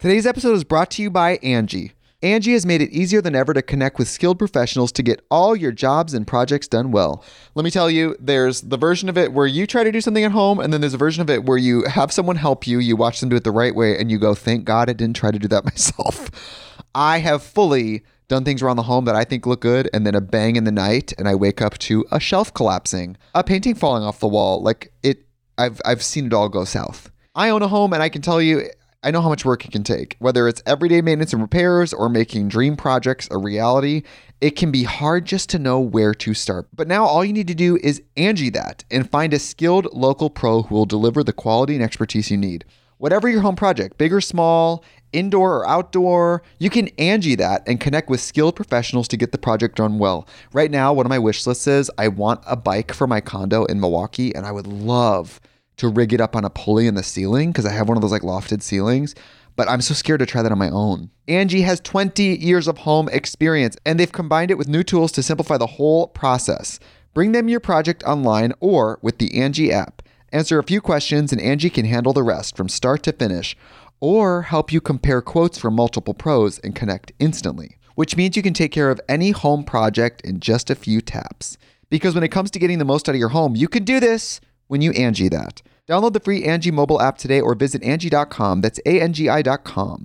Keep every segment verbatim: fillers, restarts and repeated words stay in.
Today's episode is brought to you by Angie. Angie has made it easier than ever to connect with skilled professionals to get all your jobs and projects done well. Let me tell you, there's the version of it where you try to do something at home, and then there's a version of it where you have someone help you, you watch them do it the right way, and you go, thank God I didn't try to do that myself. I have fully done things around the home that I think look good, and then a bang in the night, and I wake up to a shelf collapsing, a painting falling off the wall. Like, it, I've I've seen it all go south. I own a home, and I can tell you, I know how much work it can take. Whether it's everyday maintenance and repairs or making dream projects a reality, it can be hard just to know where to start. But now all you need to do is Angie that and find a skilled local pro who will deliver the quality and expertise you need. Whatever your home project, big or small, indoor or outdoor, you can Angie that and connect with skilled professionals to get the project done well. Right now, one of my wish lists is I want a bike for my condo in Milwaukee, and I would love to rig it up on a pulley in the ceiling because I have one of those like lofted ceilings, but I'm so scared to try that on my own. Angie has twenty years of home experience, and they've combined it with new tools to simplify the whole process. Bring them your project online or with the Angie app. Answer a few questions and Angie can handle the rest from start to finish, or help you compare quotes from multiple pros and connect instantly, which means you can take care of any home project in just a few taps. Because when it comes to getting the most out of your home, you can do this when you Angie that. Download the free Angie mobile app today or visit Angie dot com. That's A N G I dot com.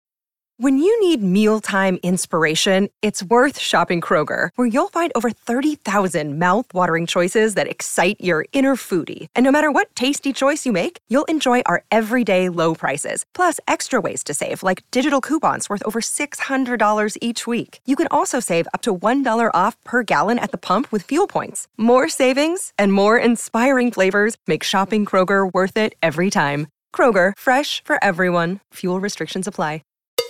When you need mealtime inspiration, it's worth shopping Kroger, where you'll find over thirty thousand mouth-watering choices that excite your inner foodie. And no matter what tasty choice you make, you'll enjoy our everyday low prices, plus extra ways to save, like digital coupons worth over six hundred dollars each week. You can also save up to one dollar off per gallon at the pump with fuel points. More savings and more inspiring flavors make shopping Kroger worth it every time. Kroger, fresh for everyone. Fuel restrictions apply.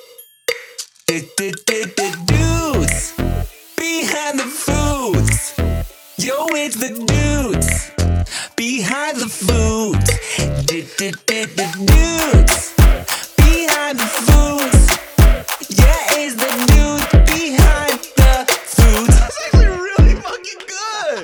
Dudes behind the foods. Yo, it's the dudes behind the foods. Dudes behind the foods. Yeah, it's the dudes behind the foods. That's actually really fucking good.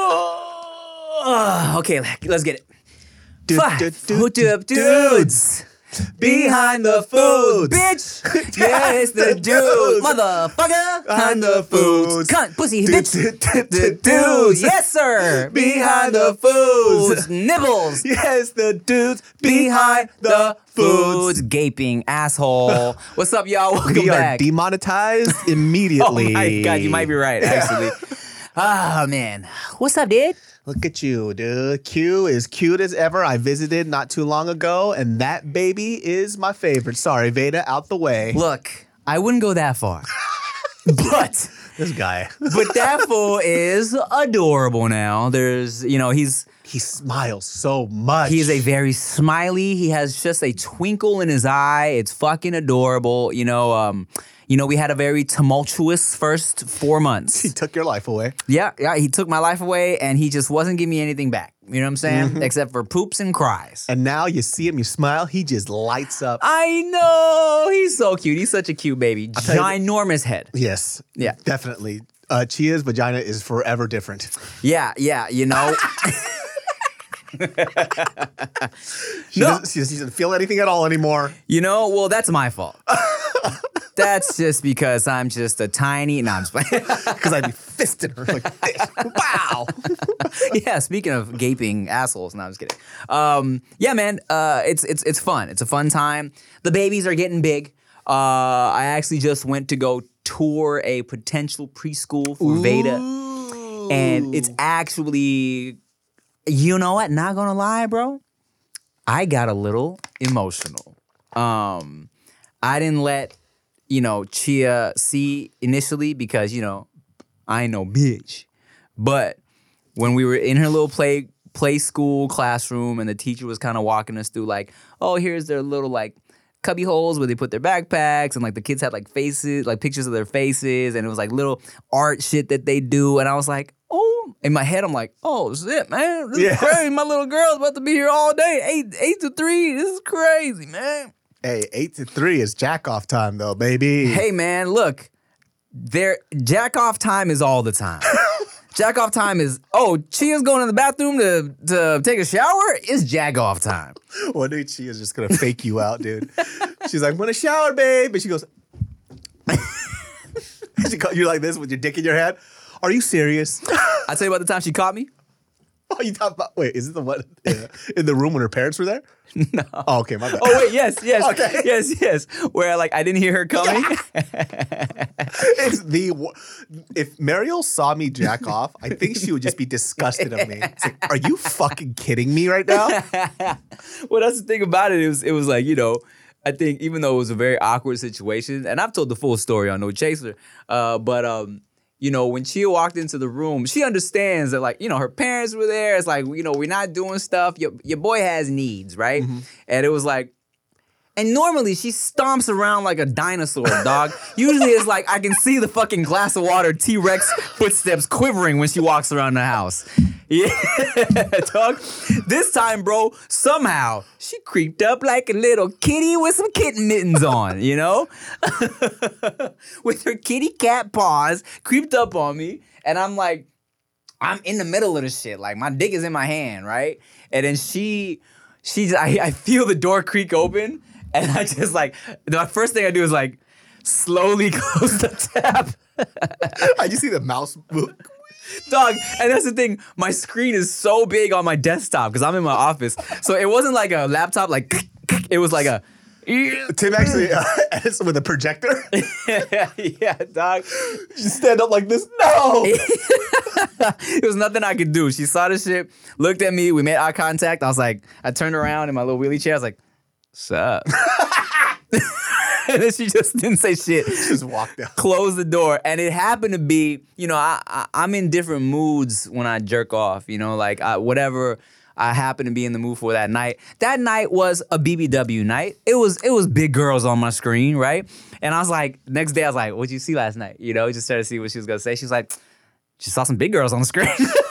Ooh. Okay, let's get it. Du- Five du- du- Hooked du- up dudes behind the foods, bitch. Yeah, it's the dudes, motherfucker, behind the foods. Cunt, pussy, bitch. The dudes, yes sir, behind the foods. Nibbles, yes, the dudes behind the foods. Gaping asshole. What's up, y'all? Welcome we back. are demonetized immediately. Oh my god, you might be right, actually. Ah man, what's up, dude? Look at you, dude. Q is cute as ever. I visited not too long ago, and that baby is my favorite. Sorry, Veda, out the way. Look, I wouldn't go that far. But This guy. but that fool is adorable now. There's, you know, he's He smiles so much. he's a very smiley. He has just a twinkle in his eye. It's fucking adorable. You know, um, you know, we had a very tumultuous first four He months. took your life away. Yeah, yeah, he took my life away and he just wasn't giving me anything back. You know what I'm saying? Mm-hmm. Except for poops and cries. And now you see him, you smile, he just lights up. I know. He's so cute. He's such a cute baby. tell you- Ginormous head. Yes. Yeah. Definitely. Uh, Chia's vagina is forever different. Yeah, yeah, you know. She, No. doesn't, she doesn't feel anything at all anymore. You know, well, that's my fault. That's just because I'm just a tiny. No, I'm just playing. Because I'd be fisting her like this. Wow. Yeah, speaking of gaping assholes, no, I'm just kidding. Um, yeah, man, uh, it's it's it's fun. It's a fun time. The babies are getting big. Uh, I actually just went to go tour a potential preschool for Veda, and it's actually, you know what? Not gonna lie, bro. I got a little emotional. Um, I didn't let, you know, Chia see initially because, you know, I ain't no bitch. But when we were in her little play play school classroom and the teacher was kind of walking us through like, oh, here's their little like cubby holes where they put their backpacks, and like the kids had like faces, like pictures of their faces, and it was like little art shit that they do. And I was like, oh, in my head, I'm like, oh shit, man, this Yeah. is crazy. My little girl's about to be here all day, eight eight to three. This is crazy, man. Hey, eight to three is jack off time though, baby. Hey, man, look, there jack off time is all the time. Jack off time is, oh, Chia's going to the bathroom to, to take a shower? It's jack off time. One day Chia's just gonna fake you out, dude. She's like, I'm gonna shower, babe. And she goes, she go, you're like this with your dick in your hand. Are you serious? I tell you about the time she caught me. Oh, you talk about, wait, is it the one in, in the room when her parents were there? No. Oh, okay, my bad. Oh wait, yes, yes, Okay. yes, yes. Where like I didn't hear her coming. It's the, wo- if Mariel saw me jack off, I think she would just be disgusted of me. It's like, are you fucking kidding me right now? Well, that's the thing about it. It was, it was like, you know, I think even though it was a very awkward situation, and I've told the full story on No Chaser, uh, but um, you know, when Chia walked into the room, she understands that, like, you know, her parents were there. It's like, you know, we're not doing stuff. Your your boy has needs, right? Mm-hmm. And it was like, and normally she stomps around like a dinosaur, dog. Usually it's like I can see the fucking glass of water T-Rex footsteps quivering when she walks around the house. Yeah, dog. This time, bro, somehow she creeped up like a little kitty with some kitten mittens on, you know? With her kitty cat paws, creeped up on me, and I'm like, I'm in the middle of the shit. Like, my dick is in my hand, right? And then she, she, I, I feel the door creak open, and I just like, the first thing I do is like, slowly close the tap. I just see the mouse move. Dog, and that's the thing, my screen is so big on my desktop because I'm in my office. So it wasn't like a laptop, like, it was like a... Tim actually uh, edits with a projector. yeah, yeah, dog. You stand up like this. No! There was nothing I could do. She saw the shit, looked at me, we made eye contact. I was like, I turned around in my little wheelie chair. I was like, sup? And then she just didn't say shit. Just walked out. Closed the door. And it happened to be, you know, I, I, I'm in different moods when I jerk off, you know, like I, whatever I happen to be in the mood for that night. That night was a B B W night. It was it was big girls on my screen, right? And I was like, next day I was like, what'd you see last night? You know, just trying to see what she was going to say. She was like, she saw some big girls on the screen.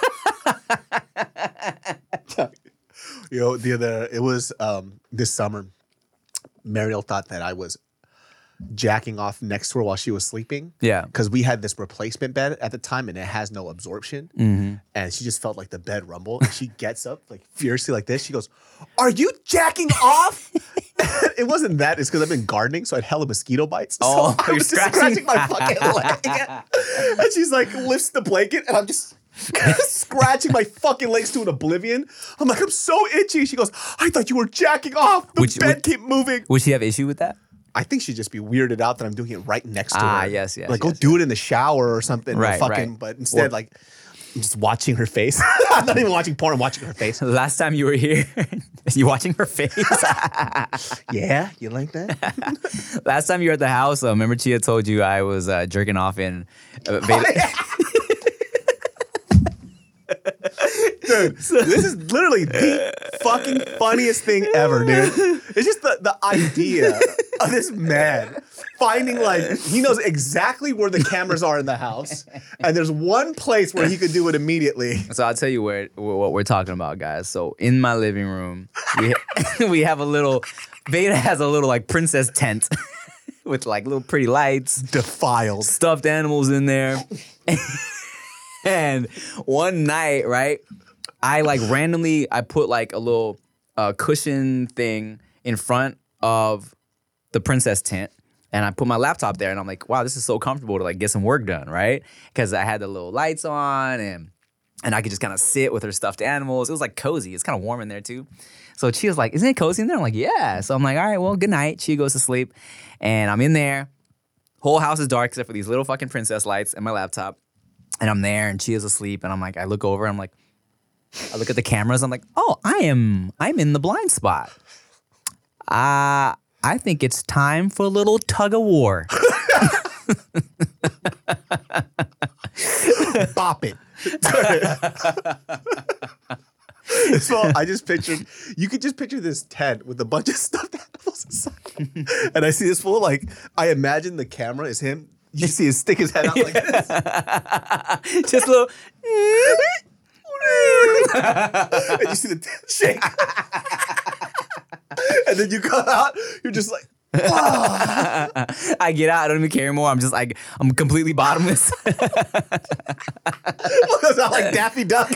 You know, the other, it was um, this summer, Mariel thought that I was jacking off next to her while she was sleeping. Yeah. Because we had this replacement bed at the time and it has no absorption. Mm-hmm. And she just felt like the bed rumble. And she gets up like fiercely like this. She goes, are you jacking off? It wasn't that. It's because I've been gardening, so I had hella mosquito bites. Oh, so I you're was just scratching? scratching my fucking leg. And she's like, lifts the blanket and I'm just scratching my fucking legs to an oblivion. I'm like, I'm so itchy. She goes, I thought you were jacking off. The Would you- bed would- kept moving. Would she have issue with that? I think she'd just be weirded out that I'm doing it right next to Ah, her. yes, yes, Like, go yes, do it in the shower or something. Right, or fucking, right. But instead, Or- like, I'm just watching her face. I'm not even watching porn. I'm watching her face. Last time you were here, you watching her face? Yeah, you like that? Last time you were at the house, uh, remember Chia told you I was uh, jerking off in uh, beta- Dude, this is literally the fucking funniest thing ever, dude. It's just the, the idea of this man finding, like, he knows exactly where the cameras are in the house, and there's one place where he could do it immediately. So I'll tell you where, what we're talking about, guys. So in my living room, we, we have a little, Veda has a little like princess tent with like little pretty lights, Defiled. stuffed animals in there. And one night, right, I like randomly, I put like a little uh, cushion thing in front of the princess tent. And I put my laptop there and I'm like, wow, this is so comfortable to like get some work done, right? Because I had the little lights on and and I could just kind of sit with her stuffed animals. It was like cozy. It's kind of warm in there too. So she was like, isn't it cozy in there? I'm like, yeah. So I'm like, all right, well, good night. She goes to sleep and I'm in there. Whole house is dark except for these little fucking princess lights and my laptop. And I'm there and she is asleep and I'm like, I look over, I'm like, I look at the cameras, I'm like, oh, I am, I'm in the blind spot. Uh, I think it's time for a little tug of war. Bop it. So I just pictured, you could just picture this tent with a bunch of stuffed animals inside. And I see this fool, like, I imagine the camera is him. You see him stick his head out like this. Just a little. And you see the tent shake. And then you come out, you're just like, I I get out. I don't even care anymore. I'm just like, I'm completely bottomless. It's not like Daffy Duck.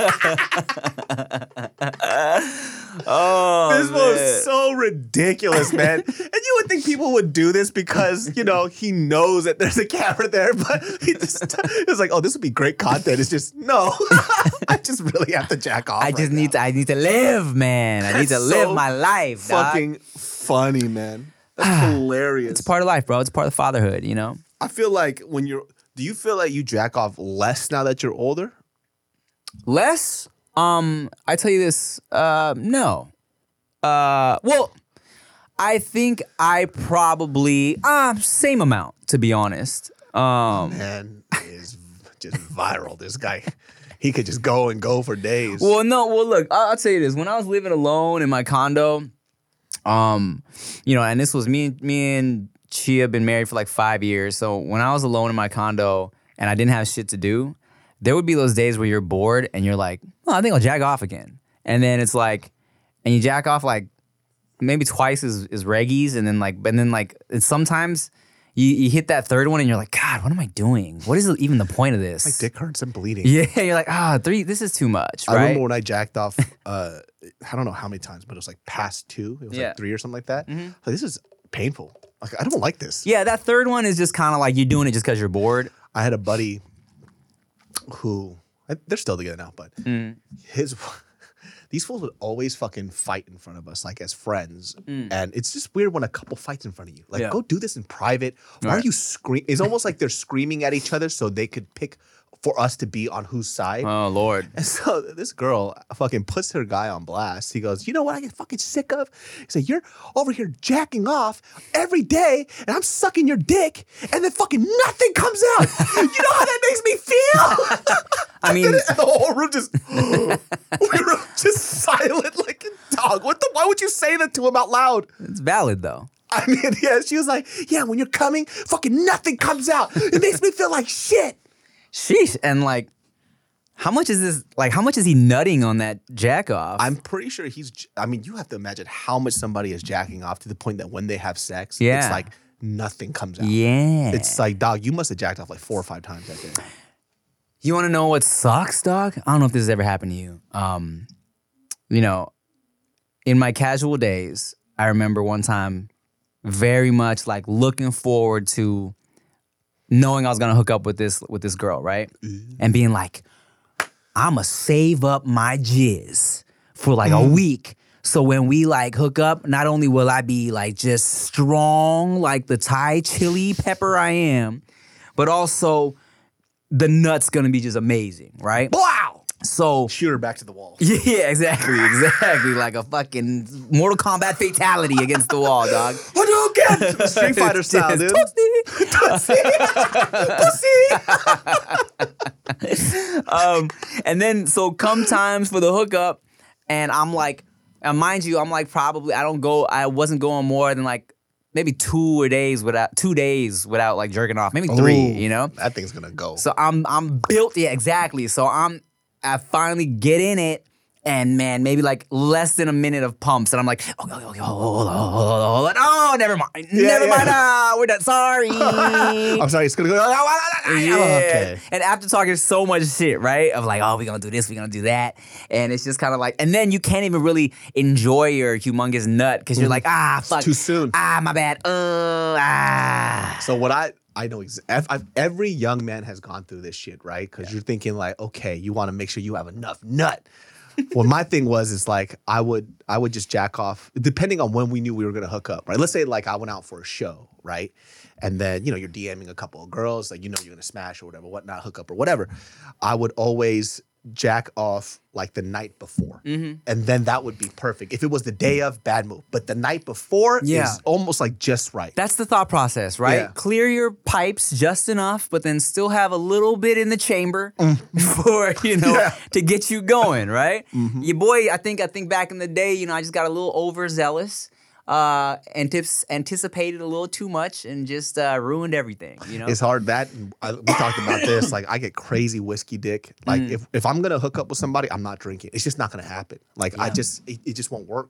Oh, This was so ridiculous, man. And you would think people would do this because, you know, he knows that there's a camera there, but he just, it's like, oh, this would be great content. It's just, no, I just really have to jack off. I right just need now. to. I need to live, man. I need to That's live so my life. Dog. Fucking funny, man. That's hilarious. It's part of life, bro. It's part of fatherhood. You know. I feel like when you're, do you feel like you jack off less now that you're older? Less. Um, I tell you this. Uh, no. Uh, well, I think I probably uh same amount, to be honest. Um, Man, is just viral. This guy, he could just go and go for days. well, no. Well, look. I'll, I'll tell you this. When I was living alone in my condo, um, you know, and this was me. Me and Chia been married for like five years. So when I was alone in my condo and I didn't have shit to do, there would be those days where you're bored and you're like, oh, I think I'll jack off again. And then it's like, and you jack off like maybe twice as, as reggies. And then like, and then like, it's sometimes you, you hit that third one and you're like, God, what am I doing? What is even the point of this? My dick hurts and bleeding. Yeah, you're like, ah, three, this is too much, I right? remember when I jacked off, uh, I don't know how many times, but it was like past two. It was Yeah. like three or something like that. Like, this is painful. Like, I don't like this. Yeah, that third one is just kind of like you're doing it just because you're bored. I had a buddy who, they're still together now, but Mm. his, these fools would always fucking fight in front of us, like as friends. And it's just weird when a couple fights in front of you. Like, Mm. Yeah. go do this in private. Why are Right. you screaming? It's almost like they're screaming at each other so they could pick for us to be on whose side. Oh, Lord. And so this girl fucking puts her guy on blast. He goes, you know what I get fucking sick of? He said, you're over here jacking off every day and I'm sucking your dick and then fucking nothing comes out. You know how that makes me feel? I mean, And the whole room just, we were just silent like a dog. What the, why would you say that to him out loud? it's valid though. I mean, yeah, she was like, yeah, when you're coming, fucking nothing comes out. It makes me feel like shit. Sheesh. And like, how much is this? Like, how much is he nutting on that jack off? I'm pretty sure he's, j- I mean, you have to imagine how much somebody is jacking off to the point that when they have sex, Yeah. it's like nothing comes out. yeah. It's like, dog, you must have jacked off like four or five times that day. You want to know what sucks, dog? I don't know if this has ever happened to you. Um, you know, in my casual days, I remember one time very much like looking forward to knowing I was gonna hook up with this with this girl, right? And being like, I'ma save up my jizz for like a week. So when we like hook up, not only will I be like just strong like the Thai chili pepper I am, but also the nut's gonna be just amazing, right? Wow! So Shoot her back to the wall. yeah, exactly, exactly. Like a fucking Mortal Kombat fatality against the wall, dog. Hadouken! Street Fighter style, dude. um, and then so come times for the hookup, and I'm like, and mind you, I'm like probably I don't go, I wasn't going more than like maybe two days without two days without like jerking off, maybe three, Ooh, you know. That thing's gonna go. So I'm I'm built, yeah, exactly. So I'm I finally get in it. And man, maybe like less than a minute of pumps, and I'm like, oh, oh, oh, oh, hold on, hold on, hold on. Oh, never mind, never yeah. mind. Ah, we're done. Sorry. I'm sorry, it's gonna go. Yeah. Okay. And after talking so much shit, right? Of like, oh, we're gonna do this, we're gonna do that. And it's just kind of like, and then you can't even really enjoy your humongous nut because you're like, ah, fuck. too soon. Ah, my bad. Uh, ah. So what I I know ex- I've, I've, every young man has gone through this shit, right? Because you're thinking like, okay, you want to make sure you have enough nut. Well, my thing was is like I would I would just jack off depending on when we knew we were gonna hook up, right? Let's say like I went out for a show, right? And then you know you're DMing a couple of girls, like you know you're gonna smash or whatever, whatnot, hook up or whatever. I would always jack off like the night before, Mm-hmm. and then that would be perfect. If it was the day of, bad move, but the night before Yeah. is almost like just right. That's the thought process, right? Yeah. Clear your pipes just enough, but then still have a little bit in the chamber for, you know, Yeah. to get you going, right? Your boy, I think I think back in the day, you know, I just got a little overzealous, uh, antips- anticipated a little too much and just uh, ruined everything, you know? It's hard that I, we talked about this. Like I get crazy whiskey dick. Like if, if I'm gonna hook up with somebody, I'm not drinking. It's just not gonna happen. Like I just it, it just won't work.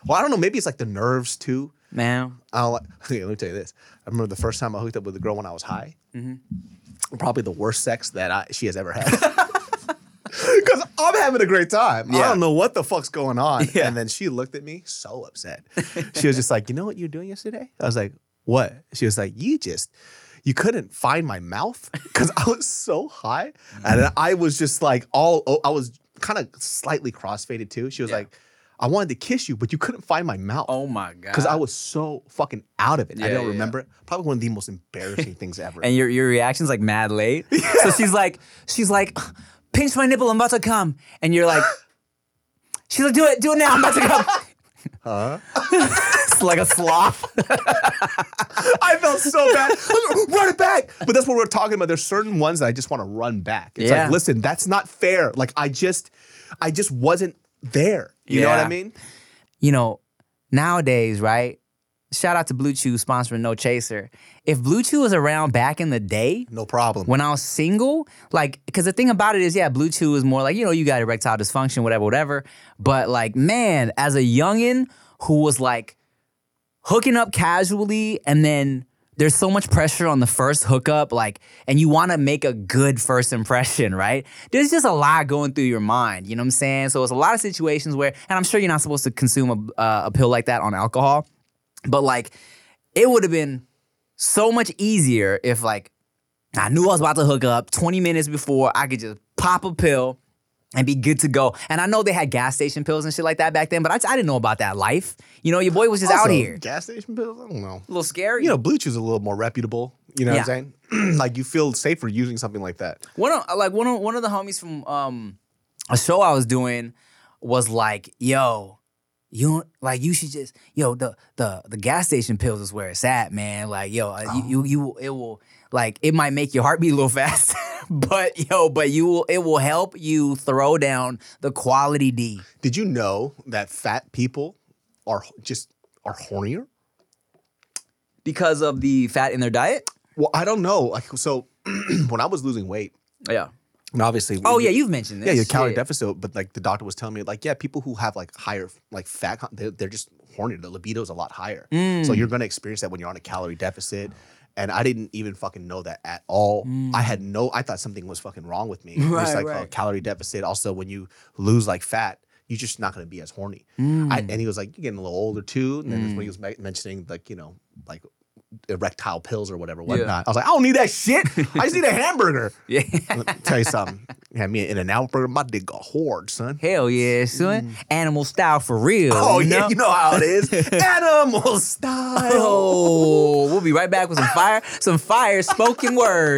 Well, I don't know. Maybe it's like the nerves too. Man. I don't like, okay, let me tell you this. I remember the first time I hooked up with a girl when I was high. Mm-hmm. Probably the worst sex that I, she has ever had. Because I'm having a great time. Yeah. I don't know what the fuck's going on. Yeah. And then she looked at me so upset. She was just like, you know what you were doing yesterday? I was like, what? She was like, you just, you couldn't find my mouth? Because I was so high. And I was just like all, oh, I was kind of slightly crossfaded too. She was Yeah. like, I wanted to kiss you, but you couldn't find my mouth. Oh my God. Because I was so fucking out of it. I Yeah, don't yeah, remember it. Probably one of the most embarrassing things ever. And your your reaction's like mad late. So she's like, she's like, pinch my nipple, I'm about to come. And you're like, she's like, do it, do it now, I'm about to come. Huh? It's like a sloth. I felt so bad. Run it back. But that's what we're talking about. There's certain ones that I just want to run back. It's Yeah. like, listen, that's not fair. Like I just, I just wasn't there. You know what Yeah. I mean? You know, nowadays, right? Shout out to Blue Chew sponsoring No Chaser. If Blue Chew was around back in the day, No problem. when I was single, like, because the thing about it is, yeah, Blue Chew is more like, you know, you got erectile dysfunction, whatever, whatever. But like, man, as a youngin' who was like hooking up casually, and then there's so much pressure on the first hookup, like, and you want to make a good first impression, right? There's just a lot going through your mind, you know what I'm saying? So it's a lot of situations where, and I'm sure you're not supposed to consume a, uh, a pill like that on alcohol, but like, it would have been so much easier if like, I knew I was about to hook up twenty minutes before, I could just pop a pill and be good to go. And I know they had gas station pills and shit like that back then, but I, I didn't know about that life. You know, your boy was just out Also, here. Gas station pills? I don't know. A little scary. You know, Blue Chew's a little more reputable. You know what I'm saying? Like you feel safer using something like that. One of like one of one of the homies from um a show I was doing was like, yo, you like you should just yo the the the gas station pills is where it's at, man. Like yo, uh, you, you you it will like it might make your heart beat a little fast, but yo, but you will it will help you throw down the quality D. Did you know that fat people are just are hornier? Because of the fat in their diet? Well, I don't know. Like so, when I was losing weight, Yeah. and obviously, Oh yeah, you've mentioned this. yeah, your calorie Shit. deficit. But like the doctor was telling me, like, yeah, people who have like higher like fat, con- they're, they're just horny. The libido is a lot higher. Mm. So you're gonna experience that when you're on a calorie deficit. And I didn't even fucking know that at all. I had no. I thought something was fucking wrong with me. Mm. Right, just like a right. calorie deficit. Also, when you lose like fat, you're just not gonna be as horny. Mm. I, and he was like, you're getting a little older too. And then that's when he was me- mentioning like you know like erectile pills or whatever, whatnot. I was like, I don't need that shit. I just need a hamburger. Yeah. Let me tell you something. You had me an In-N-Out burger, my dick got hard, son. Hell yeah, son. Animal style for real. Oh, you yeah, know? you know how it is. Animal style. Oh, we'll be right back with some fire, some fire spoken word.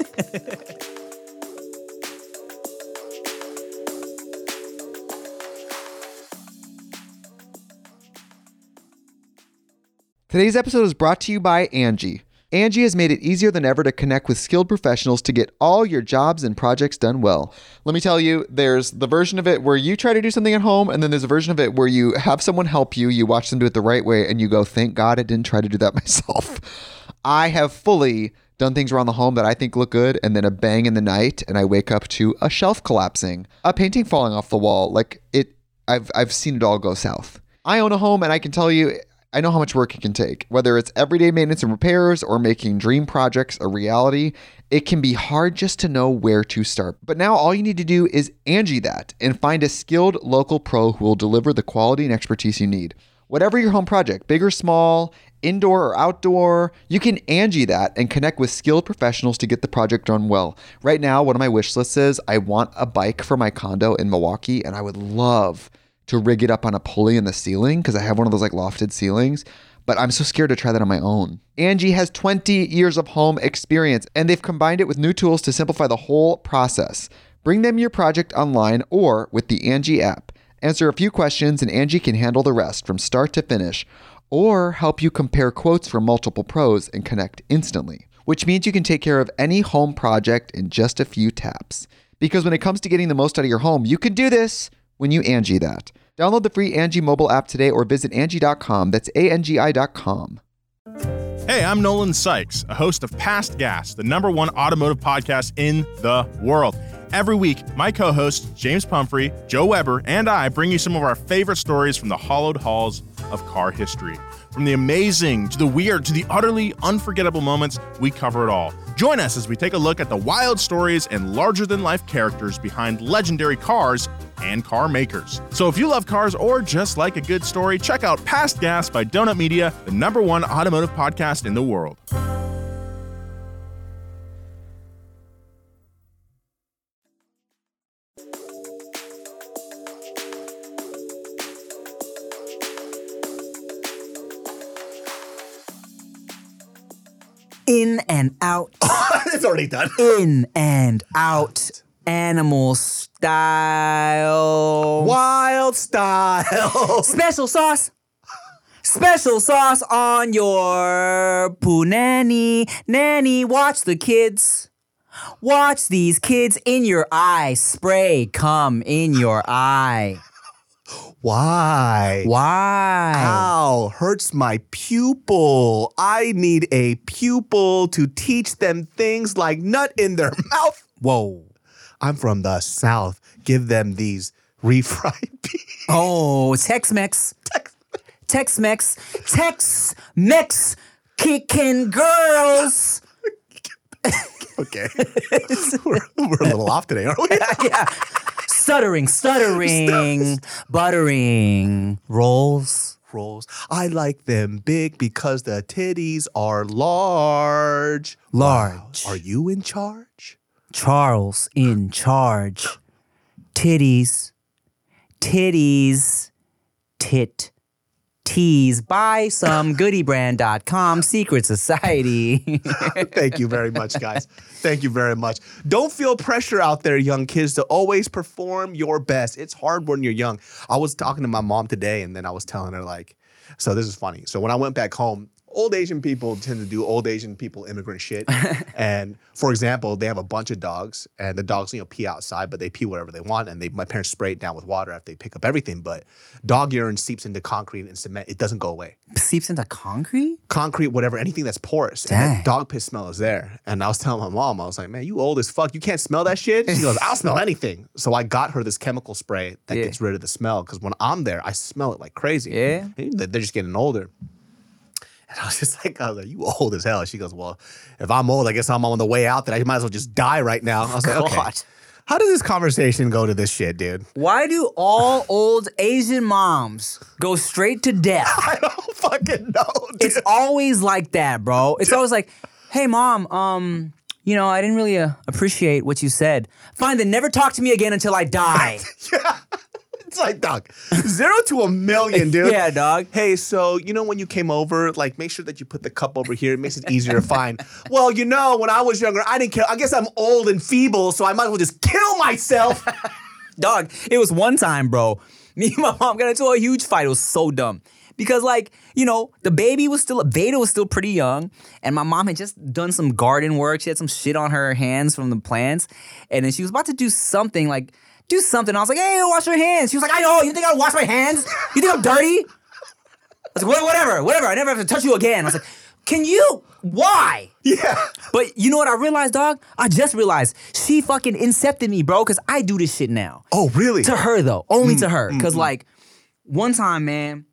Today's episode is brought to you by Angie. Angie has made it easier than ever to connect with skilled professionals to get all your jobs and projects done well. Let me tell you, there's the version of it where you try to do something at home, and then there's a version of it where you have someone help you, you watch them do it the right way, and you go, thank God I didn't try to do that myself. I have fully done things around the home that I think look good, and then a bang in the night, and I wake up to a shelf collapsing, a painting falling off the wall. Like it, I've I've seen it all go south. I own a home, and I can tell you, I know how much work it can take. Whether it's everyday maintenance and repairs or making dream projects a reality, it can be hard just to know where to start. But now all you need to do is Angie that and find a skilled local pro who will deliver the quality and expertise you need. Whatever your home project, big or small, indoor or outdoor, you can Angie that and connect with skilled professionals to get the project done well. Right now, one of my wish lists is I want a bike for my condo in Milwaukee, and I would love to rig it up on a pulley in the ceiling because I have one of those like lofted ceilings, but I'm so scared to try that on my own. Angie has twenty years of home experience, and they've combined it with new tools to simplify the whole process. Bring them your project online or with the Angie app. Answer a few questions and Angie can handle the rest from start to finish, or help you compare quotes from multiple pros and connect instantly, which means you can take care of any home project in just a few taps. Because when it comes to getting the most out of your home, you can do this when you Angie that. Download the free Angie mobile app today or visit Angie dot com. That's A N G I dot com. Hey, I'm Nolan Sykes, a host of Past Gas, the number one automotive podcast in the world. Every week, my co-hosts, James Pumphrey, Joe Weber, and I bring you some of our favorite stories from the hallowed halls of car history. From the amazing to the weird to the utterly unforgettable moments, we cover it all. Join us as we take a look at the wild stories and larger-than-life characters behind legendary cars and car makers. So if you love cars or just like a good story, check out Past Gas by Donut Media, the number one automotive podcast in the world. In and out. It's already done. In and out. Animal style. Wild style. Special sauce. Special sauce on your punani. Nanny, watch the kids. Watch these kids in your eye. Spray come in your eye. Why? Why? Ow, hurts my pupil. I need a pupil to teach them things like nut in their mouth. Whoa. I'm from the South. Give them these refried beans. Oh, Tex-Mex. Tex-Mex. Tex-Mex kicking girls. Okay. we're, we're a little off today, aren't we? Yeah. Stuttering, stuttering, buttering, rolls. Rolls. I like them big because the titties are large. Large. Wow. Are you in charge? Charles in charge. Titties, titties, tit, tease. Buy some goodiebrand dot com secret society. Thank you very much, guys. Thank you very much. Don't feel pressure out there, young kids, to always perform your best. It's hard when you're young. I was talking to my mom today, and then I was telling her, like, so this is funny. So when I went back home, old Asian people tend to do old Asian people immigrant shit. And for example, they have a bunch of dogs, and the dogs, you know, pee outside, but they pee whatever they want. And they, my parents spray it down with water after they pick up everything. But dog urine seeps into concrete and cement. It doesn't go away. Seeps into concrete? Concrete, whatever, anything that's porous. And Dang. that dog piss smell is there. And I was telling my mom, I was like, man, you old as fuck. You can't smell that shit? She goes, I'll smell anything. So I got her this chemical spray that Yeah. gets rid of the smell. Because when I'm there, I smell it like crazy. Yeah? They're just getting older. And I was just like, I was like, you old as hell. She goes, well, if I'm old, I guess I'm on the way out, then I might as well just die right now. I was like, okay. God. How does this conversation go to this shit, dude? Why do all old Asian moms go straight to death? I don't fucking know, dude. It's always like that, bro. It's always like, hey, mom, um, you know, I didn't really uh, appreciate what you said. Fine, then never talk to me again until I die. Yeah. It's like, dog, zero to a million, dude. Yeah, dog. Hey, so, you know when you came over, like, make sure that you put the cup over here. It makes it easier to find. Well, you know, when I was younger, I didn't care. I guess I'm old and feeble, so I might as well just kill myself. Dog, it was one time, bro. Me and my mom got into a huge fight. It was so dumb. Because, like, you know, the baby was still, Veda was still pretty young, and my mom had just done some garden work. She had some shit on her hands from the plants, and then she was about to do something, like, do something. I was like, hey, wash your hands. She was like, I know, you think I'll wash my hands? You think I'm dirty? I was like, whatever, whatever. I never have to touch you again. I was like, can you? Why? Yeah. But you know what I realized, dog? I just realized she fucking incepted me, bro, because I do this shit now. Oh, really? To her, though. Only to her. Because, like, one time, man,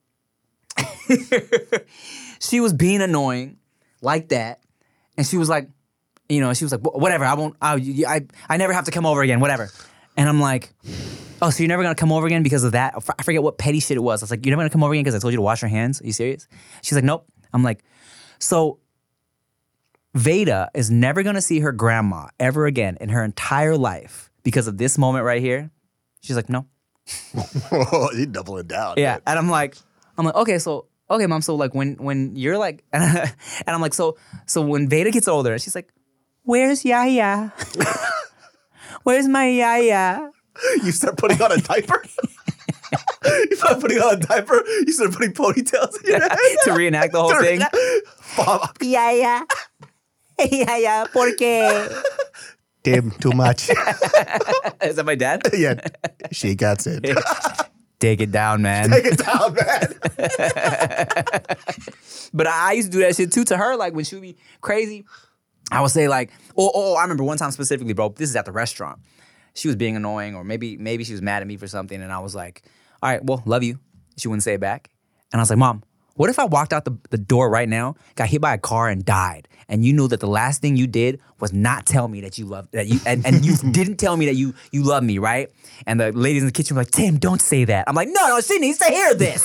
she was being annoying like that. And she was like, you know, she was like, whatever, I won't, I, I, I never have to come over again, whatever. And I'm like, oh, so you're never going to come over again because of that? I forget what petty shit it was. I was like, you're never going to come over again because I told you to wash your hands? Are you serious? She's like, nope. I'm like, so Veda is never going to see her grandma ever again in her entire life because of this moment right here? She's like, no. You double it down. Yeah. Dude. And I'm like, I'm like, okay, so, okay, mom, so like when when you're like, and I'm like, so so when Veda gets older, and she's like, where's Yaya? Where's my Yaya? You start putting on a diaper? You start putting on a diaper? You start putting ponytails in your head? To reenact the whole To thing? reenact- Bob, Yaya. Yaya, ¿por qué? damn, too much. Is that my dad? Yeah, she gets it. Take it down, man. Take it down, man. But I, I used to do that shit too to her, like when she would be crazy. I would say like, oh, oh, I remember one time specifically, bro, this is at the restaurant. She was being annoying or maybe maybe she was mad at me for something and I was like, all right, well, love you. She wouldn't say it back. And I was like, Mom, what if I walked out the, the door right now, got hit by a car and died, and you knew that the last thing you did was not tell me that you love that you and, and you didn't tell me that you you love me, right? And the ladies in the kitchen were like, Tim, don't say that. I'm like, no, no, she needs to hear this.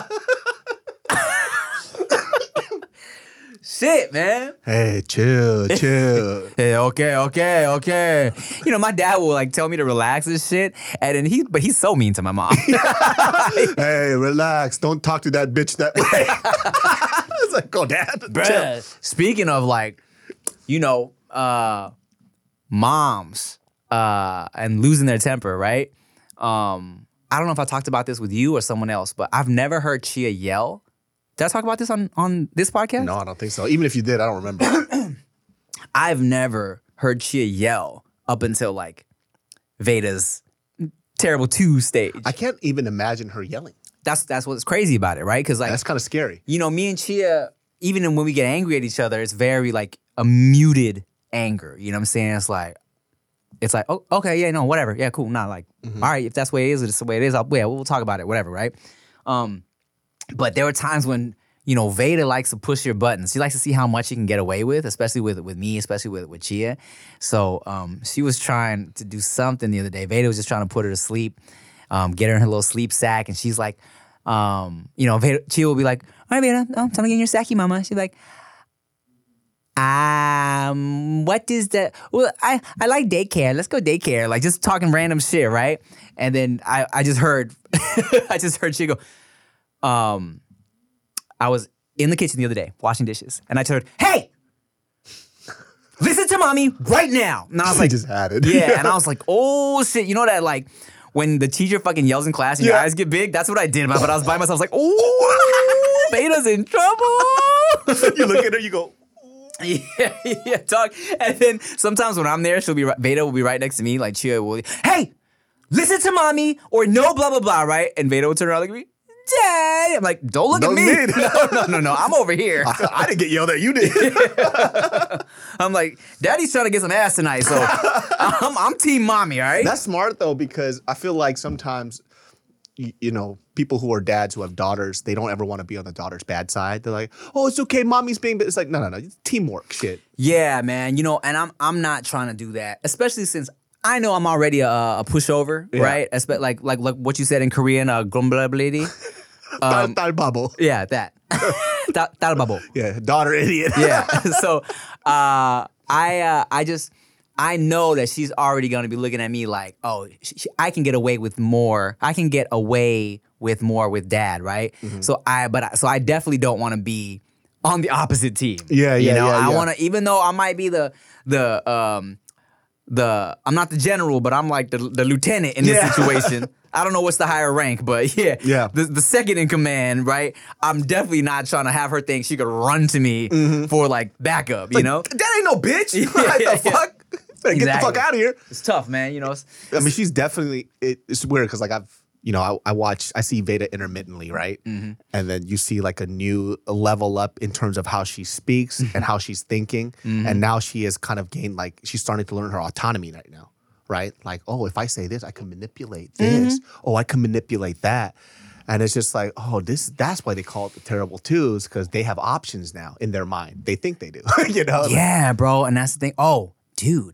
Shit, man. Hey, chill, chill. Hey, okay, okay, okay. You know, my dad will like tell me to relax and shit, and then he, but he's so mean to my mom. Hey, relax. Don't talk to that bitch that way. It's like, go, Dad. Bruh. Chill. Speaking of like, you know, uh, moms uh, and losing their temper, right? Um, I don't know if I talked about this with you or someone else, but I've never heard Chia yell. Did I talk about this on, on this podcast? No, I don't think so. Even if you did, I don't remember. I've never heard Chia yell up until like Veda's Terrible two stage. I can't even imagine her yelling. That's that's what's crazy about it, right? Because like That's kind of scary. you know, me and Chia, even when we get angry at each other, it's very like a muted anger. You know what I'm saying? It's like, it's like, oh, okay, yeah, no, whatever, yeah, cool, nah, like, all right, if that's the way it is, it's the way it is. I'll, yeah, we'll talk about it, whatever, right? Um, but there were times when you know Veda likes to push your buttons. She likes to see how much she can get away with, especially with with me, especially with with Chia. So um, she was trying to do something the other day. Veda was just trying to put her to sleep. Um, get her in her little sleep sack, and she's like, um, you know, Veda, Chia will be like, all right, Veda, oh, time to get in your sacky, mama. She's like, um, what is that? Well, I, I like daycare. Let's go daycare. Like just talking random shit, right? And then I, I just heard, I just heard Chia go, um, I was in the kitchen the other day washing dishes, and I told her, hey, listen to mommy right now. And I was I like, just had it. yeah, and I was like, oh shit, you know that like when the teacher fucking yells in class and your Yeah. eyes get big? That's what I did, but I was by myself, I was like, oh, Veda's in trouble. You look at her, you go, yeah, yeah, dog. And then sometimes when I'm there, she'll be right, Veda will be right next to me, like Chia will, hey, listen to mommy, or no, blah, blah, blah, right? And Veda will turn around and look at me, Dad. I'm like, don't look Don't at me. need. No, no, no, no, I'm over here. I, I didn't get yelled at, you did. I'm like, Daddy's trying to get some ass tonight, so I'm, I'm team mommy, all right? That's smart though, because I feel like sometimes, you, you know, people who are dads who have daughters, they don't ever want to be on the daughter's bad side. They're like, oh, it's okay, mommy's being, but it's like, no, no, no, it's teamwork shit. Yeah, man. You know, and I'm I'm not trying to do that, especially since I know I'm already a, a pushover, Yeah. right? Espe- like like like what you said in Korean, a grumblability. Um, Dal bubble. Yeah, that. Da- Dalbabo. Yeah, daughter idiot. Yeah. So uh, I uh, I just I know that she's already gonna be looking at me like, oh, sh- sh- I can get away with more. I can get away with more with Dad, right? Mm-hmm. So I but I, so I definitely don't want to be on the opposite team. Yeah, You yeah, know, yeah, I yeah. want to, even though I might be the the um the I'm not the general, but I'm like the the lieutenant in this Yeah. situation. I don't know what's the higher rank, but yeah, Yeah. the the second in command, right? I'm definitely not trying to have her think she could run to me for like backup, you know? That ain't no bitch. Yeah, What yeah, the yeah. fuck? Better Get the Exactly. fuck out of here. It's tough, man. You know, it's, I mean, she's definitely. It, it's weird because like I've, you know, I, I watch, I see Veda intermittently, right? Mm-hmm. And then you see like a new level up in terms of how she speaks and how she's thinking, Mm-hmm. and now she has kind of gained like she's starting to learn her autonomy right now, right? Like, oh, if I say this, I can manipulate this. Mm-hmm. Oh, I can manipulate that. And it's just like, oh, this. That's why they call it the terrible twos, because they have options now in their mind. They think they do, you know? yeah, bro. And that's the thing. Oh, dude.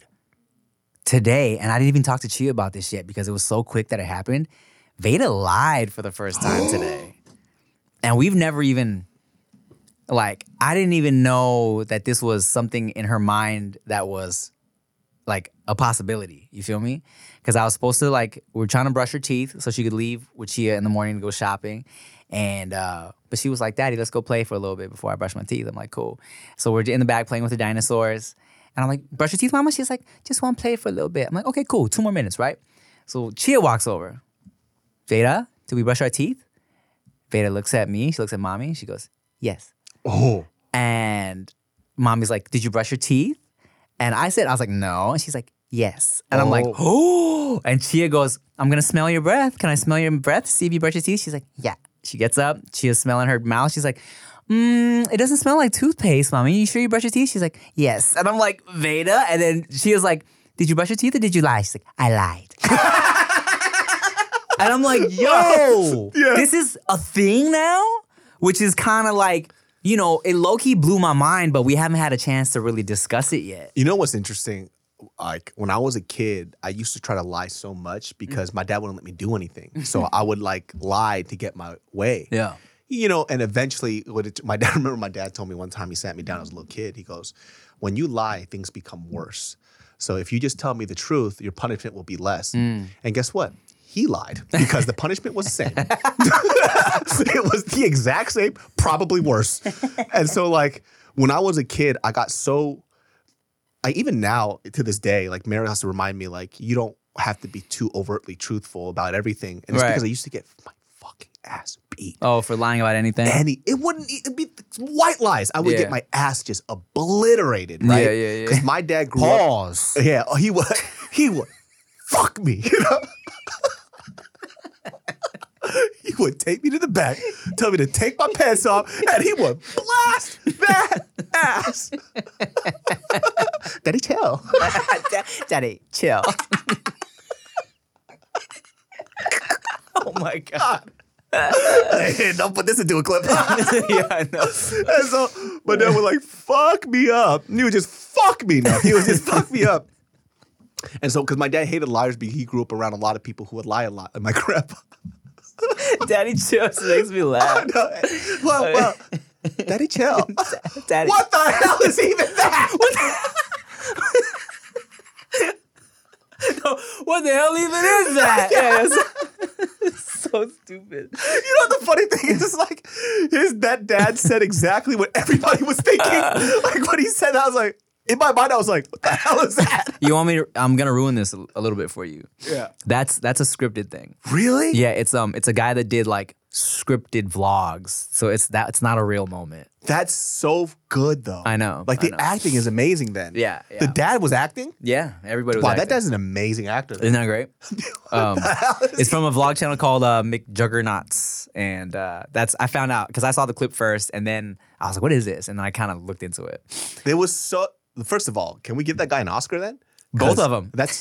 Today, and I didn't even talk to Chia about this yet because it was so quick that it happened. Veda lied for the first time today. And we've never even, like, I didn't even know that this was something in her mind that was, like, a possibility. You feel me? Because I was supposed to, like, we were trying to brush her teeth so she could leave with Chia in the morning to go shopping. And, uh, but she was like, Daddy, let's go play for a little bit before I brush my teeth. I'm like, cool. So we're in the back playing with the dinosaurs. And I'm like, brush your teeth, mama? She's like, just want to play for a little bit. I'm like, okay, cool. Two more minutes, right? So Chia walks over. Veda, did we brush our teeth? Veda looks at me. She looks at mommy. She goes, yes. Oh, And mommy's like, did you brush your teeth? And I said, I was like, no. And she's like, yes. And I'm like, Oh. oh. And Chia goes, I'm going to smell your breath. Can I smell your breath to see if you brush your teeth? She's like, yeah. She gets up. Chia's smelling her mouth. She's like, mm, it doesn't smell like toothpaste, mommy. You sure you brush your teeth? She's like, yes. And I'm like, Veda. And then she was like, did you brush your teeth or did you lie? She's like, I lied. And I'm like, yo, Yeah. this is a thing now? which is kind of like, you know, it low-key blew my mind, but we haven't had a chance to really discuss it yet. You know what's interesting? Like when I was a kid, I used to try to lie so much because my dad wouldn't let me do anything. So I would like lie to get my way. Yeah. You know, and eventually, what it, my dad, I remember my dad told me one time, he sat me down as a little kid. He goes, when you lie, things become worse. So if you just tell me the truth, your punishment will be less. And guess what? He lied because the punishment was the same. It was the exact same, probably worse. And so like when I was a kid, I got so, I even now to this day, like Mary has to remind me like, you don't have to be too overtly truthful about everything. And it's Right. because I used to get my fucking ass beat. Oh, for lying about anything? Any, it wouldn't it'd be white lies. I would Yeah. get my ass just obliterated, right? Yeah, yeah, yeah. Because my dad grew Pause. up. Yeah, he would. He would fuck me. You know. He would take me to the back, tell me to take my pants off, and he would blast that ass. Daddy, chill. Daddy, chill. Oh my God. Hey, don't put this into a clip. Yeah, I know. And so, but then would like fuck me up. And he would just fuck me now. He would just fuck me up. And so, because my dad hated liars, because he grew up around a lot of people who would lie a lot. And my grandpa. Daddy, chill makes me laugh. No, well, well, Daddy, chill. Daddy. What the hell is even that? No, what the hell even is that? Yeah, that's so stupid. You know what the funny thing is? It's like his that dad said exactly what everybody was thinking. Like when he said that, I was like, in my mind, I was like, what the hell is that? You want me to? I'm gonna ruin this a, a little bit for you. Yeah. That's that's a scripted thing. Really? Yeah, it's um, it's a guy that did like scripted vlogs, so it's that it's not a real moment. That's so good though. I know, Like I the know. acting is amazing then. Yeah, yeah. The dad was acting? Yeah, everybody was. Wow, acting. that dad's an amazing actor. Isn't that great? Um, it's from a vlog channel called uh, McJuggernauts, and uh, that's I found out because I saw the clip first, and then I was like, "What is this?" And then I kind of looked into it. It was so. First of all, can we give that guy an Oscar then? Both 'Cause of 'em. That's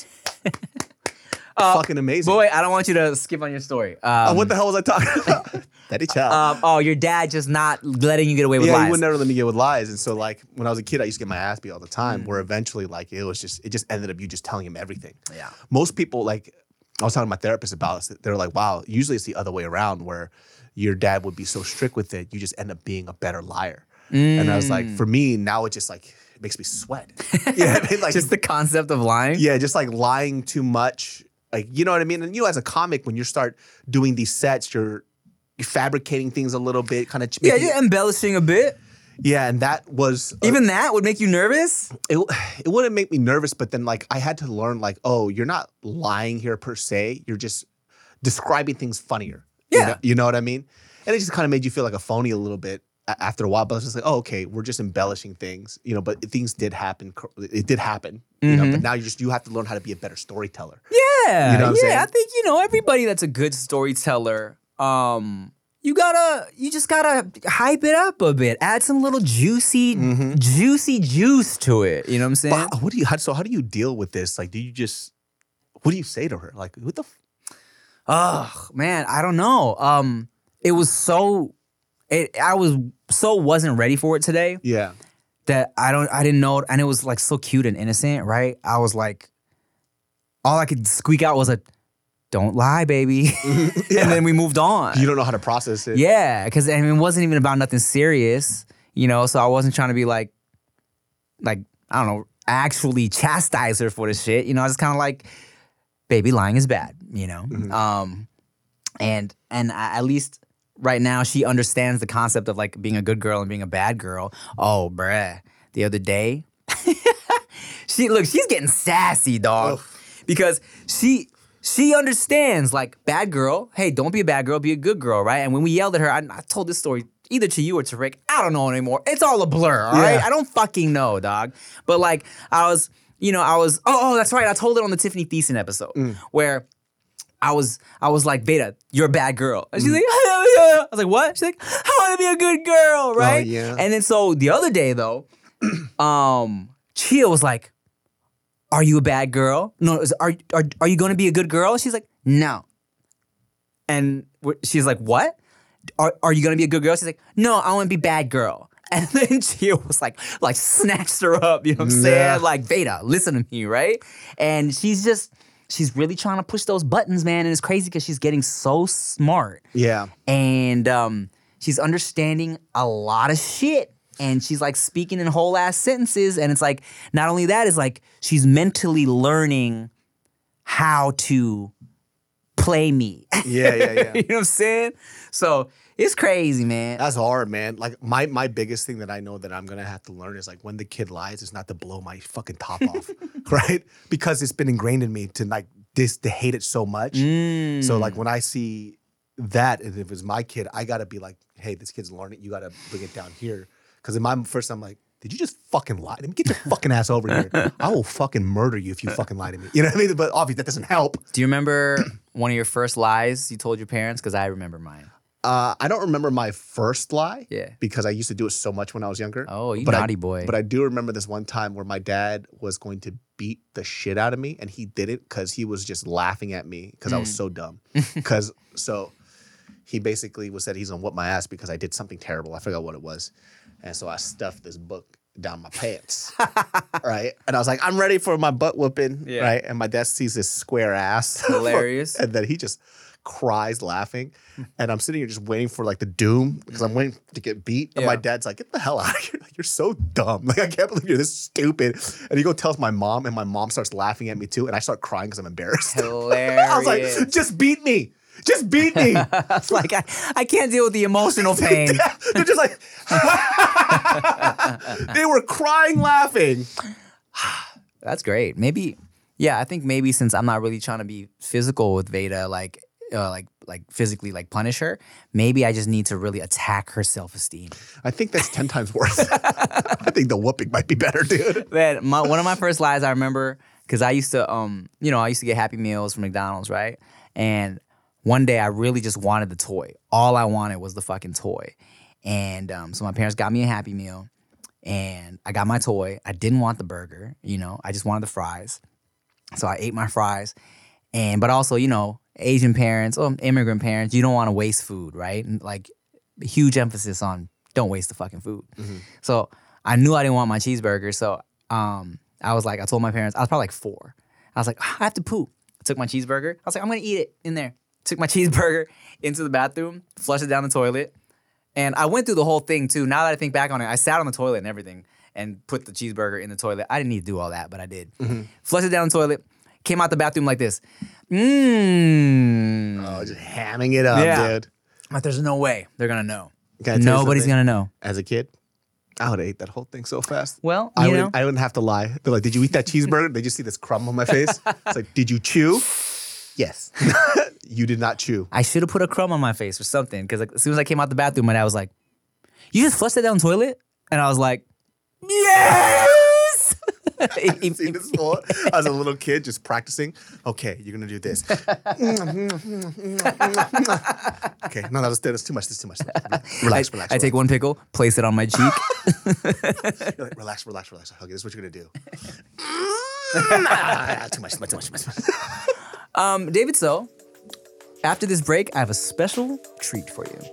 fucking amazing. But wait, I don't want you to skip on your story. Oh, Um, what the hell was I talking about? Daddy child. um, oh, your dad just not letting you get away with yeah, lies. he would never let me get with lies. And so like when I was a kid, I used to get my ass beat all the time. Mm. Where eventually like it was just it just ended up you just telling him everything. Yeah. Most people like I was talking to my therapist about this. They're like, wow, usually it's the other way around where your dad would be so strict with it, you just end up being a better liar. And I was like, for me, now it just like it makes me sweat. Yeah, I mean, like Just the concept of lying. yeah, just like lying too much. Like, you know what I mean? And you know, as a comic, when you start doing these sets, you're you're fabricating things a little bit, kind of Yeah, you're embellishing a bit. yeah, and that was Even that would make you nervous. it, it wouldn't make me nervous, but then like I had to learn like, oh, you're not lying here per se. You're just describing things funnier. You Yeah. know, you know what I mean? And it just kind of made you feel like a phony a little bit a- after a while. But I was just like, oh, okay, we're just embellishing things, you know. But things did happen. cor- It did happen, you know. But now you just you have to learn how to be a better storyteller. Yeah, You know what I'm yeah. saying? I think you know everybody that's a good storyteller. Um, you gotta, you just gotta hype it up a bit. Add some little juicy, juicy juice to it. You know what I'm saying? But how- what do you? How, so how do you deal with this? Like, do you just? What do you say to her? Like, what the? F- Oh man, I don't know. Um, it was so, it I was so wasn't ready for it today yeah. that I don't, I didn't know, and it was like so cute and innocent, right? I was like, all I could squeak out was a, "Don't lie, baby," and then we moved on. You don't know how to process it. Yeah, because I mean, it wasn't even about nothing serious, you know. So I wasn't trying to be like, like I don't know, actually chastise her for the shit. You know, I was kind of like, baby, lying is bad, you know. Um, and and I, at least right now she understands the concept of like being a good girl and being a bad girl. Oh, bruh, the other day, she look, she's getting sassy, dog, because she. She understands, like, bad girl, hey, don't be a bad girl, be a good girl, right? And when we yelled at her, I, I told this story either to you or to Rick. I don't know anymore. It's all a blur, all right? Yeah. I don't fucking know, dog. But, like, I was, you know, I was, oh, oh, that's right. I told it on the Tiffany Thiessen episode where I was, I was like, Beta, you're a bad girl. And she's like, I was like, what? She's like, I want to be a good girl, right? yeah. And then so the other day, though, um, Chia was like, are you a bad girl? No, is- are, are, are you going to be a good girl? She's like, no. And we're- she's like, what? are, are you gonna be a good girl? She's like, no, I want to be bad girl. And then Chia was like, like snatched her up, you know what I'm saying? Yeah. Like, Veda, listen to me, right? And she's just, she's really trying to push those buttons, man. And it's crazy because she's getting so smart. Yeah. And um, she's understanding a lot of shit. And she's like speaking in whole ass sentences. And it's like, not only that, it's like she's mentally learning how to play me. Yeah, yeah, yeah. You know what I'm saying? So it's crazy, man. That's hard, man. Like my my biggest thing that I know that I'm gonna have to learn is like when the kid lies, it's not to blow my fucking top off, right? Because it's been ingrained in me to like this to hate it so much. Mm. So like when I see that, and if it's my kid, I gotta be like, hey, this kid's learning. You gotta bring it down here. Because in my first, I'm like, did you just fucking lie to me? Get your fucking ass over here. I will fucking murder you if you fucking lie to me. You know what I mean? But obviously that doesn't help. Do you remember one of your first lies you told your parents? Because I remember mine. Uh, I don't remember my first lie. Yeah. Because I used to do it so much when I was younger. Oh, you but naughty I, boy. But I do remember this one time where my dad was going to beat the shit out of me, and he did it because he was just laughing at me because I was so dumb. Because so he basically was said he's gonna whoop my ass because I did something terrible. I forgot what it was, and so I stuffed this book down my pants, right? And I was like, I'm ready for my butt whooping, Yeah. right? And my dad sees this square ass, Hilarious. and then he just cries laughing, and I'm sitting here just waiting for like the doom because I'm waiting to get beat. And Yeah. my dad's like, "Get the hell out of here! Like, you're so dumb. Like I can't believe you're this stupid." And he go tells my mom, and my mom starts laughing at me too, and I start crying because I'm embarrassed. Hilarious. I was like, "Just beat me! Just beat me!" It's like, I, I can't deal with the emotional pain. They're just like, they were crying, laughing. That's great. Maybe, yeah, I think maybe since I'm not really trying to be physical with Veda, like, uh, like, like physically, like punish her, maybe I just need to really attack her self-esteem. I think that's ten times worse. I think the whooping might be better, dude. Man, my, one of my first lies I remember, because I used to, um, you know, I used to get Happy Meals from McDonald's, right? And one day I really just wanted the toy. All I wanted was the fucking toy. And um, so my parents got me a Happy Meal, and I got my toy. I didn't want the burger, you know, I just wanted the fries. So I ate my fries. And, but also, you know, Asian parents or immigrant parents, you don't want to waste food, right? And like, huge emphasis on don't waste the fucking food. Mm-hmm. So I knew I didn't want my cheeseburger. So um, I was like, I told my parents, I was probably like four. I was like, I have to poop. I took my cheeseburger. I was like, I'm going to eat it in there. Took my cheeseburger into the bathroom, flushed it down the toilet. And I went through the whole thing too. Now that I think back on it, I sat on the toilet and everything and put the cheeseburger in the toilet. I didn't need to do all that, but I did. Mm-hmm. Flushed it down the toilet, came out the bathroom like this. Mmm. Oh, just hamming it up, Yeah. dude. But there's no way they're going to know. Can I tell you Nobody's something? going to know. As a kid, I would have ate that whole thing so fast. Well, I you wouldn't, know. I wouldn't have to lie. They're like, did you eat that cheeseburger? They just see this crumb on my face. It's like, did you chew? Yes. You did not chew. I should have put a crumb on my face or something. Because like, as soon as I came out the bathroom, my dad was like, you just flushed it down the toilet? And I was like, yes! He- he- See this before? As a little kid, just practicing. Okay, you're gonna do this. Okay, no, that's, that's too much. That's too much. Relax, I, relax. I take one pickle, place it on my cheek. You're like, relax, relax, relax. Okay, this is what you're gonna do. Ah, too much, too much, too much, too much. Um, David, so after this break, I have a special treat for you.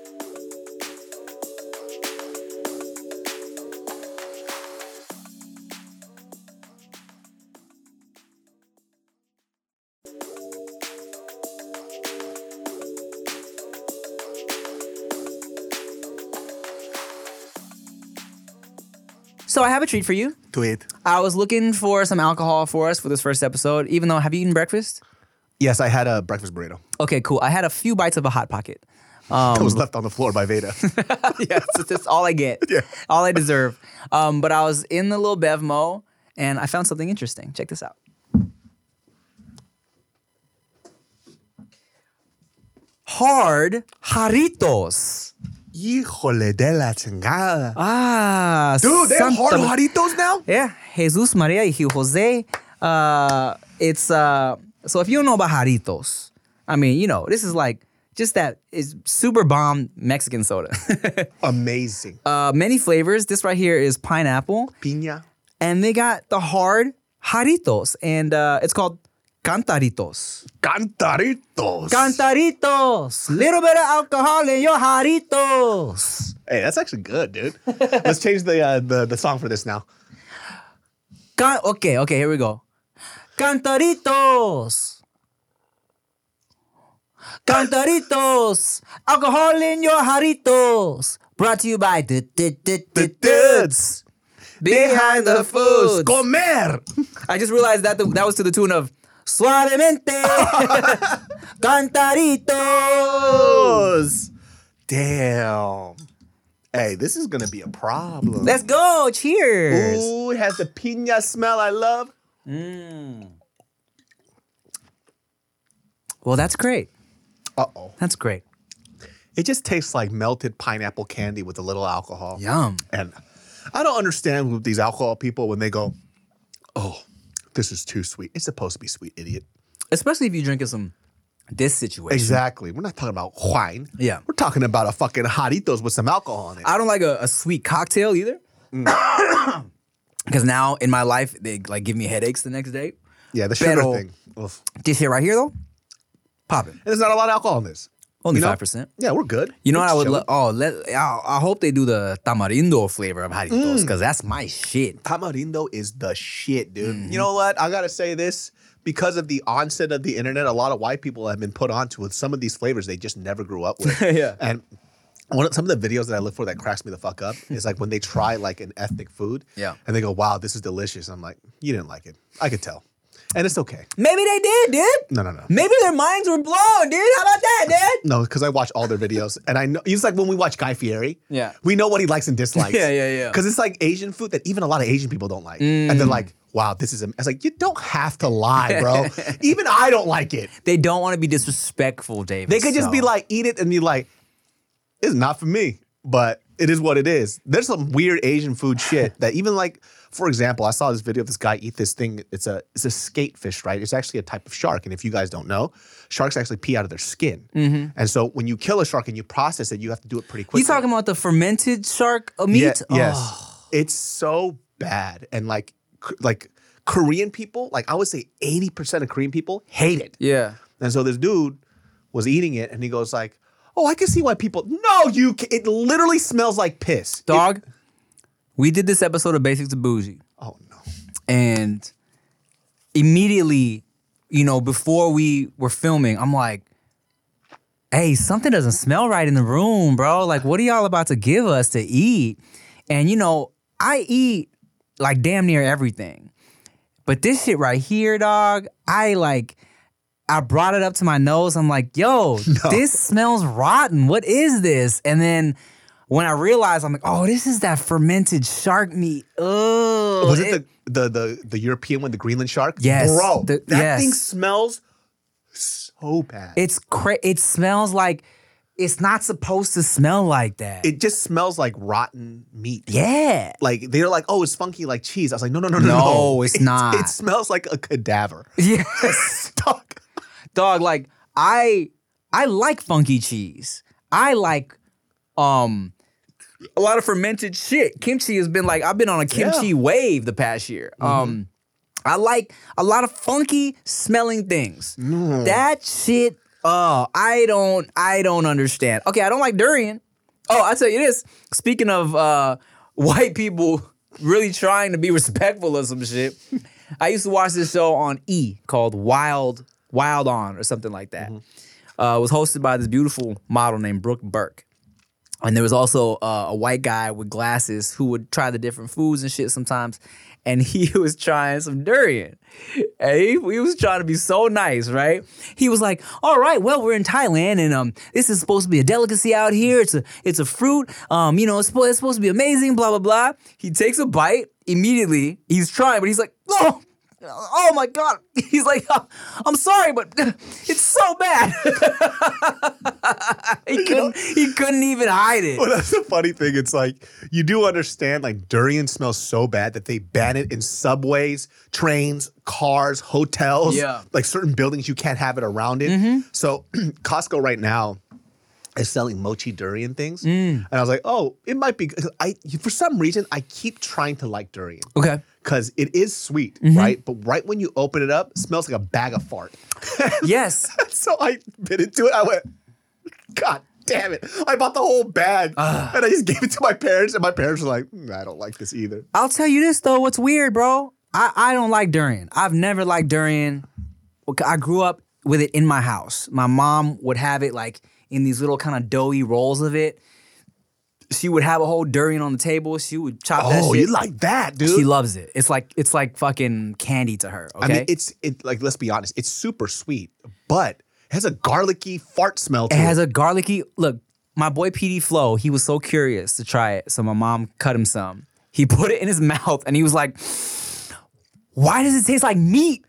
So I have a treat for you. Do it. I was looking for some alcohol for us for this first episode, even though, have you eaten breakfast? Yes, I had a breakfast burrito Okay, cool. I had a few bites of a Hot Pocket. that was left on the floor by Veda. Yeah, so that's all I get. Yeah. All I deserve. Um, but I was in the little Bevmo, and I found something interesting. Check this out. Hard Jarritos. Híjole de la chingada. Ah, Dude, they have hard Santa- Jarritos now? Yeah, Jesus Maria y Jose. Uh, it's uh, so if you don't know about Jarritos, I mean, you know, this is like just that is super bomb Mexican soda. Amazing. uh, many flavors. This right here is pineapple, Piña. and they got the hard Jarritos, and uh, it's called Cantaritos. Cantaritos. Cantaritos. Little bit of alcohol in your jaritos. Hey, that's actually good, dude. Let's change the uh, the the song for this now. Can- okay, okay, here we go. Cantaritos. Cantaritos. Alcohol in your jaritos. Brought to you by the Dudes. Behind the foods. Comer. I just realized that the, that was to the tune of Suavemente. Cantaritos. Damn. Hey, this is gonna be a problem. Let's go. Cheers. Ooh, it has the piña smell I love. Well, that's great. Uh-oh. That's great. It just tastes like melted pineapple candy with a little alcohol. Yum. And I don't understand with these alcohol people when they go, oh, this is too sweet. It's supposed to be sweet, idiot. Especially if you're drinking some this situation. Exactly. We're not talking about wine. Yeah. We're talking about a fucking Jaritos with some alcohol in it. I don't like a, a sweet cocktail either. Because now in my life, they like give me headaches the next day. Yeah, the sugar Pero- thing. Oof. This shit right here, though, popping. And there's not a lot of alcohol in this. Only You know? five percent. Yeah, we're good. You know We're what I would chilling. love? Oh, let, I, I hope they do the tamarindo flavor of Jaritos because that's my shit. Tamarindo is the shit, dude. Mm-hmm. You know what? I gotta say this. Because of the onset of the internet, a lot of white people have been put onto with some of these flavors they just never grew up with. Yeah. And one of, some of the videos that I look for that cracks me the fuck up is like when they try like an ethnic food. Yeah. And they go, wow, this is delicious. I'm like, you didn't like it. I could tell. And it's okay. Maybe they did, dude. No, no, no. Maybe their minds were blown, dude. How about that, dude? No, because I watch all their videos, and I know it's like when we watch Guy Fieri. Yeah. we know what he likes and dislikes. Yeah, yeah, yeah. Because it's like Asian food that even a lot of Asian people don't like, and they're like, "Wow, this is." Am-. I was like, "You don't have to lie, bro. Even I don't like it. They don't want to be disrespectful, David. They could just so- be like, eat it, and be like, it's not for me, but it is what it is. There's some weird Asian food shit that even like, for example, I saw this video of this guy eat this thing. It's a it's a skate fish, right? It's actually a type of shark. And if you guys don't know, sharks actually pee out of their skin. And so when you kill a shark and you process it, you have to do it pretty quickly. You talking about the fermented shark uh, meat? Yeah, yes. Oh. It's so bad. And like k- like Korean people, like I would say eighty percent of Korean people hate it. Yeah. And so this dude was eating it and he goes like, oh, I can see why people, no, you, ca- it literally smells like piss. It- Dog, we did this episode of Basics of Bougie. oh no. And immediately, you know, before we were filming, I'm like, hey, something doesn't smell right in the room, bro. Like, what are y'all about to give us to eat? And, you know, I eat like damn near everything. But this shit right here, dog, I like, I brought it up to my nose. I'm like, yo, this smells rotten. What is this? And then when I realized, I'm like, oh, this is that fermented shark meat. Ugh. Was it, the, the the the European one, the Greenland shark? Yes, Bro, the- that yes. thing smells so bad. It's cra- It smells like it's not supposed to smell like that. It just smells like rotten meat. yeah. Like they're like, oh, it's funky like cheese. I was like, no, no, no, no, No, no. it's It- not. It smells like a cadaver. Yes. Dog. Dog, like I I like funky cheese. I like um a lot of fermented shit. Kimchi has been like I've been on a kimchi Yeah. wave the past year. Um I like a lot of funky smelling things. That shit, oh, I don't I don't understand. Okay, I don't like durian. Oh, I'll tell you this. Speaking of uh white people really trying to be respectful of some shit, I used to watch this show on E called Wild Wild On or something like that. Uh, it was hosted by this beautiful model named Brooke Burke. And there was also uh, a white guy with glasses who would try the different foods and shit sometimes. And he was trying some durian. And he, he was trying to be so nice, right? He was like, all right, well, we're in Thailand and um, this is supposed to be a delicacy out here. It's a it's a fruit. Um, you know, it's, supposed, it's supposed to be amazing, blah, blah, blah. He takes a bite. Immediately, he's trying, but he's like, oh, oh my God. He's like, oh, I'm sorry, but it's so bad. he, couldn't, he couldn't even hide it. Well, that's the funny thing. It's like you do understand, like durian smells so bad that they ban it in subways, trains, cars, hotels. Yeah. Like certain buildings, you can't have it around it. So Costco right now is selling mochi durian things, and I was like, oh, it might be. I for some reason I keep trying to like durian. Okay. because it is sweet, Mm-hmm. right? But right when you open it up, it smells like a bag of fart. Yes. So I bit into it. I went, God damn it. I bought the whole bag and I just gave it to my parents. And my parents were like, mm, I don't like this either. I'll tell you this though, what's weird, bro? I, I don't like durian. I've never liked durian. I grew up with it in my house. My mom would have it like in these little kind of doughy rolls of it. She would have a whole durian on the table. She would chop that Oh, shit. you like that, dude? She loves it. It's like it's like fucking candy to her. Okay. I mean, it's it like let's be honest, it's super sweet, but it has a garlicky fart smell to It it. has a garlicky look. My boy P D Flow, he was so curious to try it, so my mom cut him some. He put it in his mouth, and he was like, "Why does it taste like meat?"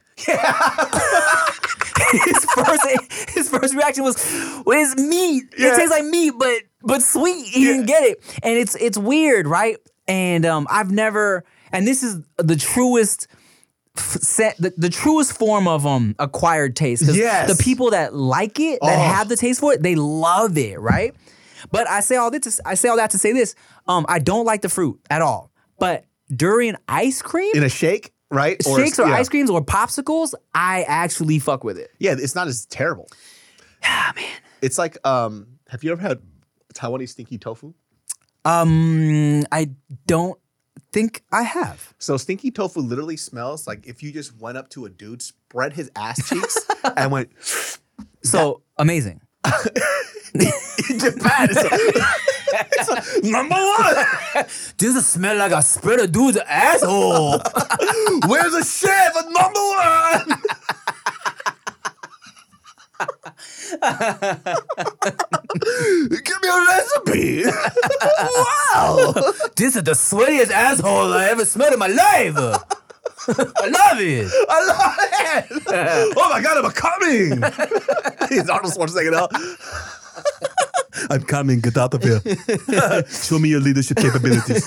his first his first reaction was, "Well, it's meat. Yeah. It tastes like meat, but but sweet." He didn't get it, and it's it's weird, right? And um, I've never, and this is the truest. Set the, the truest form of um acquired taste because Yes. the people that like it that Oh. have the taste for it they love it, right? But I say all this to, I say all that to say this, um I don't like the fruit at all, but durian ice cream, in a shake, right? shakes or yeah. ice creams or popsicles, I actually fuck with it. Yeah, it's not as terrible. Ah man, It's like, um, have you ever had Taiwanese stinky tofu? um I don't think I have. So stinky tofu literally smells like if you just went up to a dude, spread his ass cheeks, and went. So amazing. In Japan, it's, a, it's a number one. Does it smell like I spread a dude's asshole? Where's the chef? A number one. Give me a recipe. Wow. This is the sweatiest asshole I ever smelled in my life. I love it. I love it. Oh my God, I'm coming. He's Arnold Schwarzenegger now. I'm coming. Get out of here. Show me your leadership capabilities.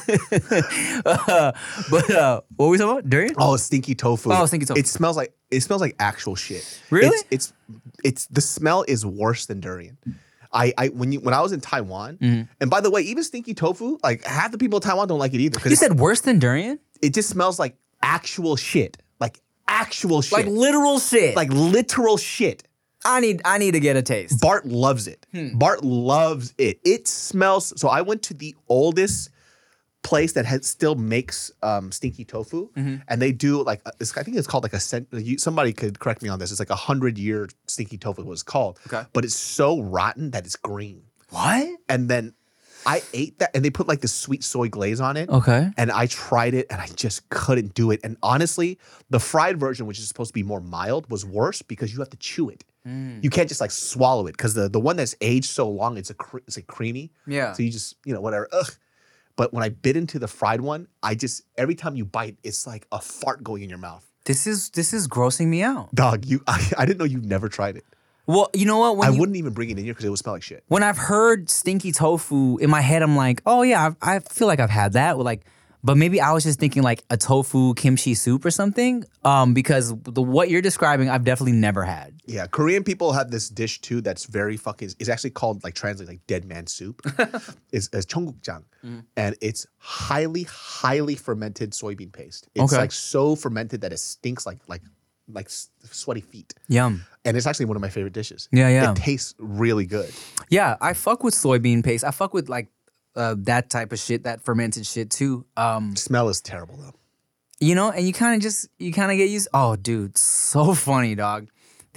Uh, but uh, what were we talking about? Durian? Oh, stinky tofu. Oh, stinky tofu. It smells like it smells like actual shit. Really? It's it's, it's the smell is worse than durian. I, I when you when I was in Taiwan, and by the way, even stinky tofu, like half the people in Taiwan don't like it either. 'cause You it's- said worse than durian? it just smells like actual shit. Like actual shit. Like literal shit. like literal shit. I need I need to get a taste. Bart loves it. Bart loves it. It smells. So I went to the oldest place that has, still makes um, stinky tofu, and they do like a- it's, I think it's called like a cent. You, somebody could correct me on this. It's like a hundred year stinky tofu. What it's called. Okay. But it's so rotten that it's green. What? And then I ate that, and they put like this sweet soy glaze on it. Okay. And I tried it, and I just couldn't do it. And honestly, the fried version, which is supposed to be more mild, was worse because you have to chew it. You can't just like swallow it because the, the one that's aged so long, it's a cre- it's like creamy. Yeah. So you just you know whatever. Ugh. But when I bit into the fried one, I just every time you bite, it's like a fart going in your mouth. This is this is grossing me out. Dog, you I, I didn't know you never tried it. Well, you know what? When I you- wouldn't even bring it in here because it would smell like shit. when I've heard stinky tofu in my head, I'm like, oh yeah, I, I feel like I've had that. With like, but maybe I was just thinking like a tofu kimchi soup or something. Um, because the what you're describing, I've definitely never had. Yeah, Korean people have this dish too that's very fucking. It's actually called like translate like dead man soup. it's it's cheonggukjang, and it's highly highly fermented soybean paste. It's Okay. like so fermented that it stinks like like like s- sweaty feet. Yum. And it's actually one of my favorite dishes. Yeah, yeah. It tastes really good. Yeah, I fuck with soybean paste. I fuck with like uh, that type of shit, that fermented shit too. Um, Smell is terrible though. you know, and you kind of just you kind of get used. Oh, dude, so funny, dog.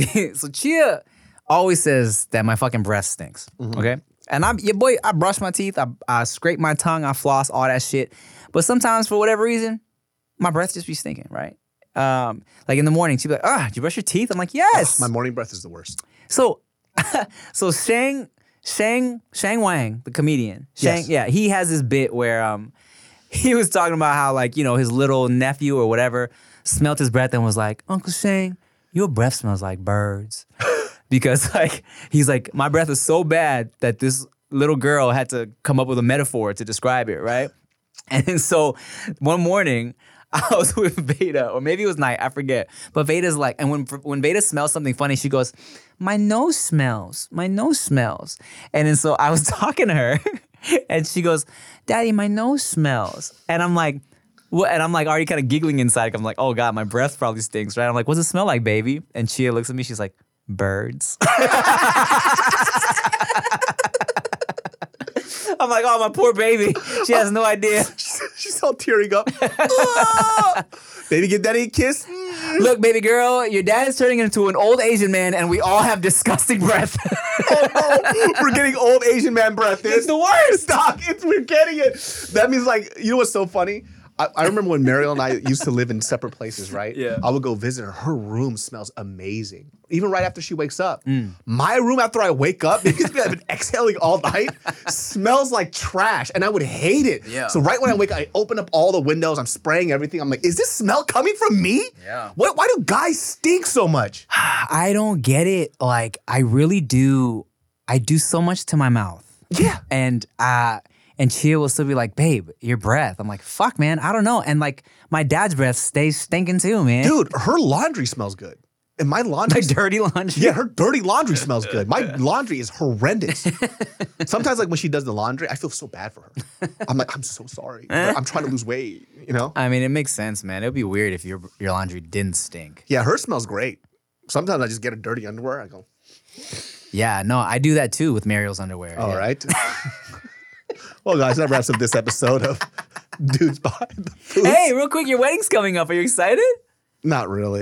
So Chia always says that my fucking breath stinks. Okay, and I'm your boy. I brush my teeth. I I scrape my tongue. I floss all that shit. But sometimes for whatever reason, my breath just be stinking. Right. Um, like in the morning, she'd be like, "Ah, did you brush your teeth?" I'm like, "Yes." My morning breath is the worst. So, so Shang, Shang, Shang Wang, the comedian, Shang, Yes. yeah, he has this bit where um, he was talking about how like you know his little nephew or whatever smelt his breath and was like, "Uncle Shang, your breath smells like birds," because like he's like, my breath is so bad that this little girl had to come up with a metaphor to describe it, right? And so one morning. I was with Veda, or maybe it was Night, I forget. But Veda's like, and when when Veda smells something funny, she goes, "My nose smells. My nose smells." And then so I was talking to her, and she goes, "Daddy, my nose smells." And I'm like, What? And I'm like already kind of giggling inside. I'm like, oh God, my breath probably stinks, right? I'm like, what's it smell like, baby? And Chia looks at me. She's like, birds. I'm like, oh, my poor baby. She has no idea. She's all tearing up. Ah! Baby, give daddy a kiss. Look, baby girl, your dad is turning into an old Asian man, and we all have disgusting breath. Oh, no. We're getting old Asian man breath. It's the worst. Doc, it's, we're getting it. That means, like, you know what's so funny? I, I remember when Mariel and I used to live in separate places, right? Yeah. I would go visit her. Her room smells amazing. Even right after she wakes up. Mm. My room after I wake up, because I've been exhaling all night, smells like trash. And I would hate it. Yeah. So right when I wake up, I open up all the windows. I'm spraying everything. I'm like, is this smell coming from me? Yeah. What, why do guys stink so much? I don't get it. Like, I really do. I do so much to my mouth. Yeah. And, uh... And Chia will still be like, babe, your breath. I'm like, fuck, man, I don't know. And like, my dad's breath stays stinking too, man. Dude, her laundry smells good. And my laundry... Like dirty laundry? Yeah, her dirty laundry smells good. My laundry is horrendous. Sometimes, like, when she does the laundry, I feel so bad for her. I'm like, I'm so sorry. I'm trying to lose weight, you know? I mean, it makes sense, man. It would be weird if your your laundry didn't stink. Yeah, her smells great. Sometimes I just get a dirty underwear. I go... Yeah, no, I do that too with Mariel's underwear. All yeah. right. Well, guys, that wraps up this episode of Dudes Behind the Foods. Hey, real quick, your wedding's coming up. Are you excited? Not really.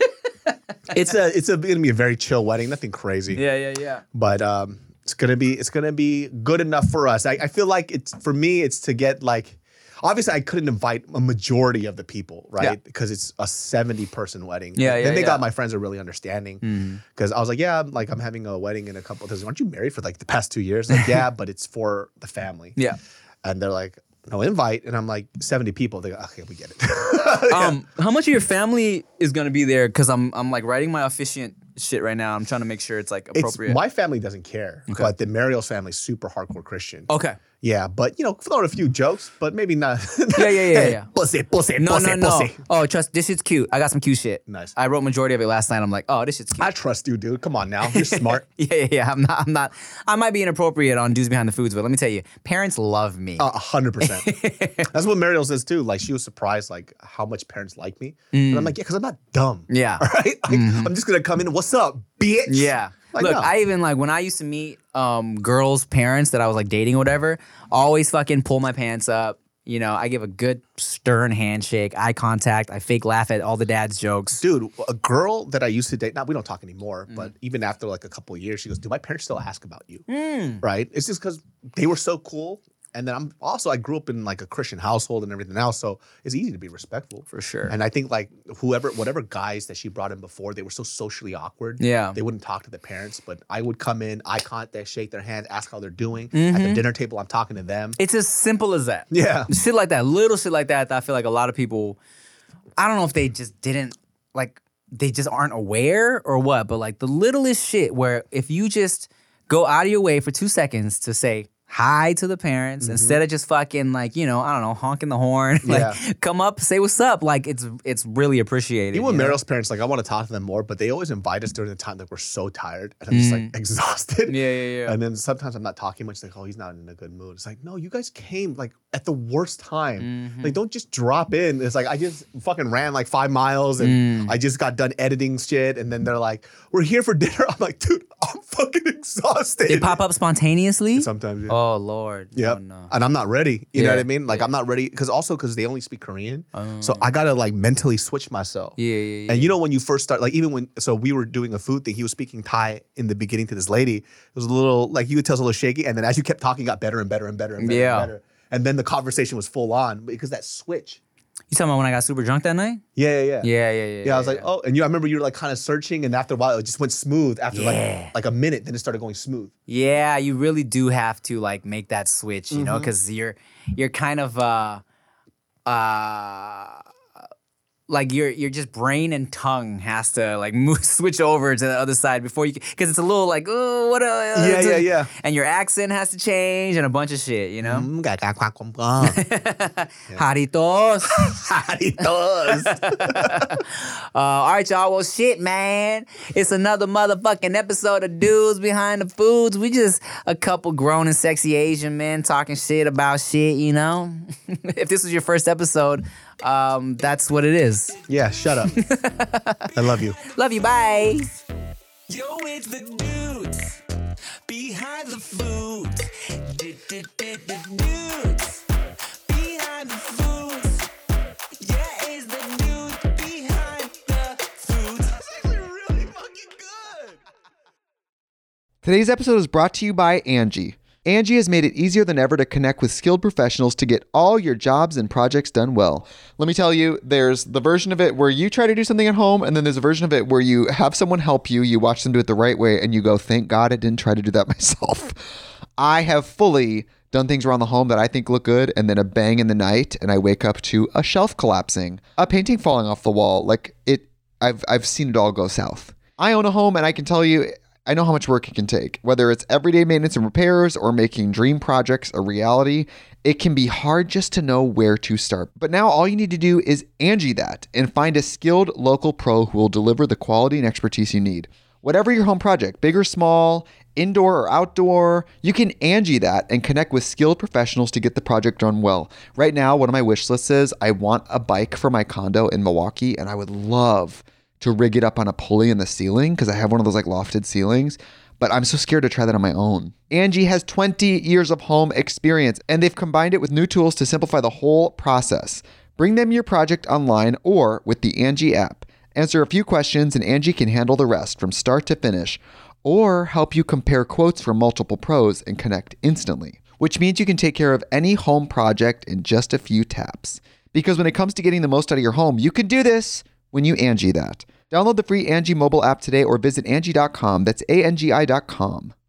it's a it's a, gonna be a very chill wedding, nothing crazy. Yeah, yeah, yeah. But um, it's gonna be it's gonna be good enough for us. I, I feel like it's for me. It's to get like. Obviously, I couldn't invite a majority of the people, right? Yeah. Because it's a seventy-person wedding. Yeah, Then yeah, they yeah. got my friends are really understanding because I was like, yeah, I'm like I'm having a wedding in a couple. Days. Aren't you married for like the past two years? Like, yeah, but it's for the family. Yeah. And they're like, no invite, and I'm like seventy people. They go, okay, we get it. Um, how much of your family is gonna be there? Because I'm I'm like writing my officiant shit right now. I'm trying to make sure it's like It's, appropriate. my family doesn't care, Okay. but the Mariel's family is super hardcore Christian. okay. Yeah, but you know, throw in a few jokes, but maybe not. Yeah, yeah, yeah, Hey, yeah. Pussy, pussy, No, pussy, no, no. pussy. Oh, trust. This shit's cute. I got some cute shit. Nice. I wrote majority of it last night. I'm like, oh, this shit's cute. I trust you, dude. Come on now, you're smart. yeah, yeah, yeah. I'm not. I'm not. I might be inappropriate on Dudes Behind the Foods, but let me tell you, parents love me. A hundred percent. That's what Mariel says too. Like she was surprised, like how much parents like me. Mm. And I'm like, yeah, because I'm not dumb. Yeah. All right. Like, I'm just gonna come in. What's up, bitch? Yeah. Like, Look, no. I even like when I used to meet um, girls' parents that I was like dating or whatever, always fucking pull my pants up. You know, I give a good stern handshake, eye contact. I fake laugh at all the dad's jokes. Dude, a girl that I used to date, now we don't talk anymore, Mm. but even after like a couple of years, she goes, do my parents still ask about you? Mm. Right? It's just because they were so cool. And then I'm also, I grew up in like a Christian household and everything else. So it's easy to be respectful. For sure. And I think like whoever, whatever guys that she brought in before, they were so socially awkward. Yeah. They wouldn't talk to the parents, but I would come in, eye contact, shake their hand, ask how they're doing. At Mm-hmm. the dinner table, I'm talking to them. It's as simple as that. Yeah. Shit like that, little shit like that, that I feel like a lot of people, I don't know if they just didn't, like, they just aren't aware or what, but like the littlest shit where if you just go out of your way for two seconds to say hi to the parents instead of just fucking like, you know, I don't know, honking the horn, like Yeah. come up, say what's up, like it's it's really appreciated. Even with you know? Mariel's parents, like I want to talk to them more, but they always invite us during the time that we're so tired and I'm just like exhausted. Yeah, yeah, yeah. And then sometimes I'm not talking much. Like, oh, he's not in a good mood. It's like, no, you guys came like at the worst time. Mm-hmm. Like, don't just drop in. It's like I just fucking ran like five miles and Mm. I just got done editing shit. And then they're like, we're here for dinner. I'm like, dude, I'm fucking exhausted. They pop up spontaneously? Sometimes. Yeah. Oh, Lord. Yep. Oh, no. And I'm not ready. You know Yeah. what I mean? Like I'm not ready because also because they only speak Korean. So I gotta like mentally switch myself. Yeah, yeah, yeah. And you know when you first start, like even when so we were doing a food thing, he was speaking Thai in the beginning to this lady. It was a little like you could tell it was a little shaky, and then as you kept talking, it got better and better and better and better Yeah. and better. And then the conversation was full on because that switch. You talking about when I got super drunk that night? Yeah, yeah, yeah. Yeah, yeah, yeah. Yeah, I was like, oh, and you I remember you were like kind of searching, and after a while, it just went smooth. After Yeah. like like a minute, then it started going smooth. Yeah, you really do have to like make that switch, you Mm-hmm. know, because you're you're kind of uh uh like your your just brain and tongue has to like move switch over to the other side before you because it's a little like oh what uh, Yeah, yeah, yeah. and your accent has to change and a bunch of shit, you know. Mm, Jaritos. Jaritos. Uh, all right, y'all. Well, shit, man. It's another motherfucking episode of Dudes Behind the Foods. We just a couple grown and sexy Asian men talking shit about shit, you know? If this was your first episode, Um, that's what it is. Yeah, shut up. I love you. Love you. Bye. Yo, it's the dudes behind the food. Dudes behind the foods. Yeah, it's the dudes behind the foods. That's actually really fucking good. Today's episode is brought to you by Angie. Angie has made it easier than ever to connect with skilled professionals to get all your jobs and projects done well. Let me tell you, there's the version of it where you try to do something at home, and then there's a version of it where you have someone help you, you watch them do it the right way, and you go, thank God I didn't try to do that myself. I have fully done things around the home that I think look good, and then a bang in the night, and I wake up to a shelf collapsing, a painting falling off the wall. Like, it, I've I've seen it all go south. I own a home, and I can tell you, I know how much work it can take. Whether it's everyday maintenance and repairs or making dream projects a reality, it can be hard just to know where to start. But now all you need to do is Angie that and find a skilled local pro who will deliver the quality and expertise you need. Whatever your home project, big or small, indoor or outdoor, you can Angie that and connect with skilled professionals to get the project done well. Right now, one of my wish lists is I want a bike for my condo in Milwaukee, and I would love to rig it up on a pulley in the ceiling because I have one of those like lofted ceilings, but I'm so scared to try that on my own. Angie has twenty years of home experience, and they've combined it with new tools to simplify the whole process. Bring them your project online or with the Angie app. Answer a few questions and Angie can handle the rest from start to finish, or help you compare quotes from multiple pros and connect instantly, which means you can take care of any home project in just a few taps. Because when it comes to getting the most out of your home, you can do this when you Angie that. Download the free Angie mobile app today or visit Angie dot com. That's A N G I dot com.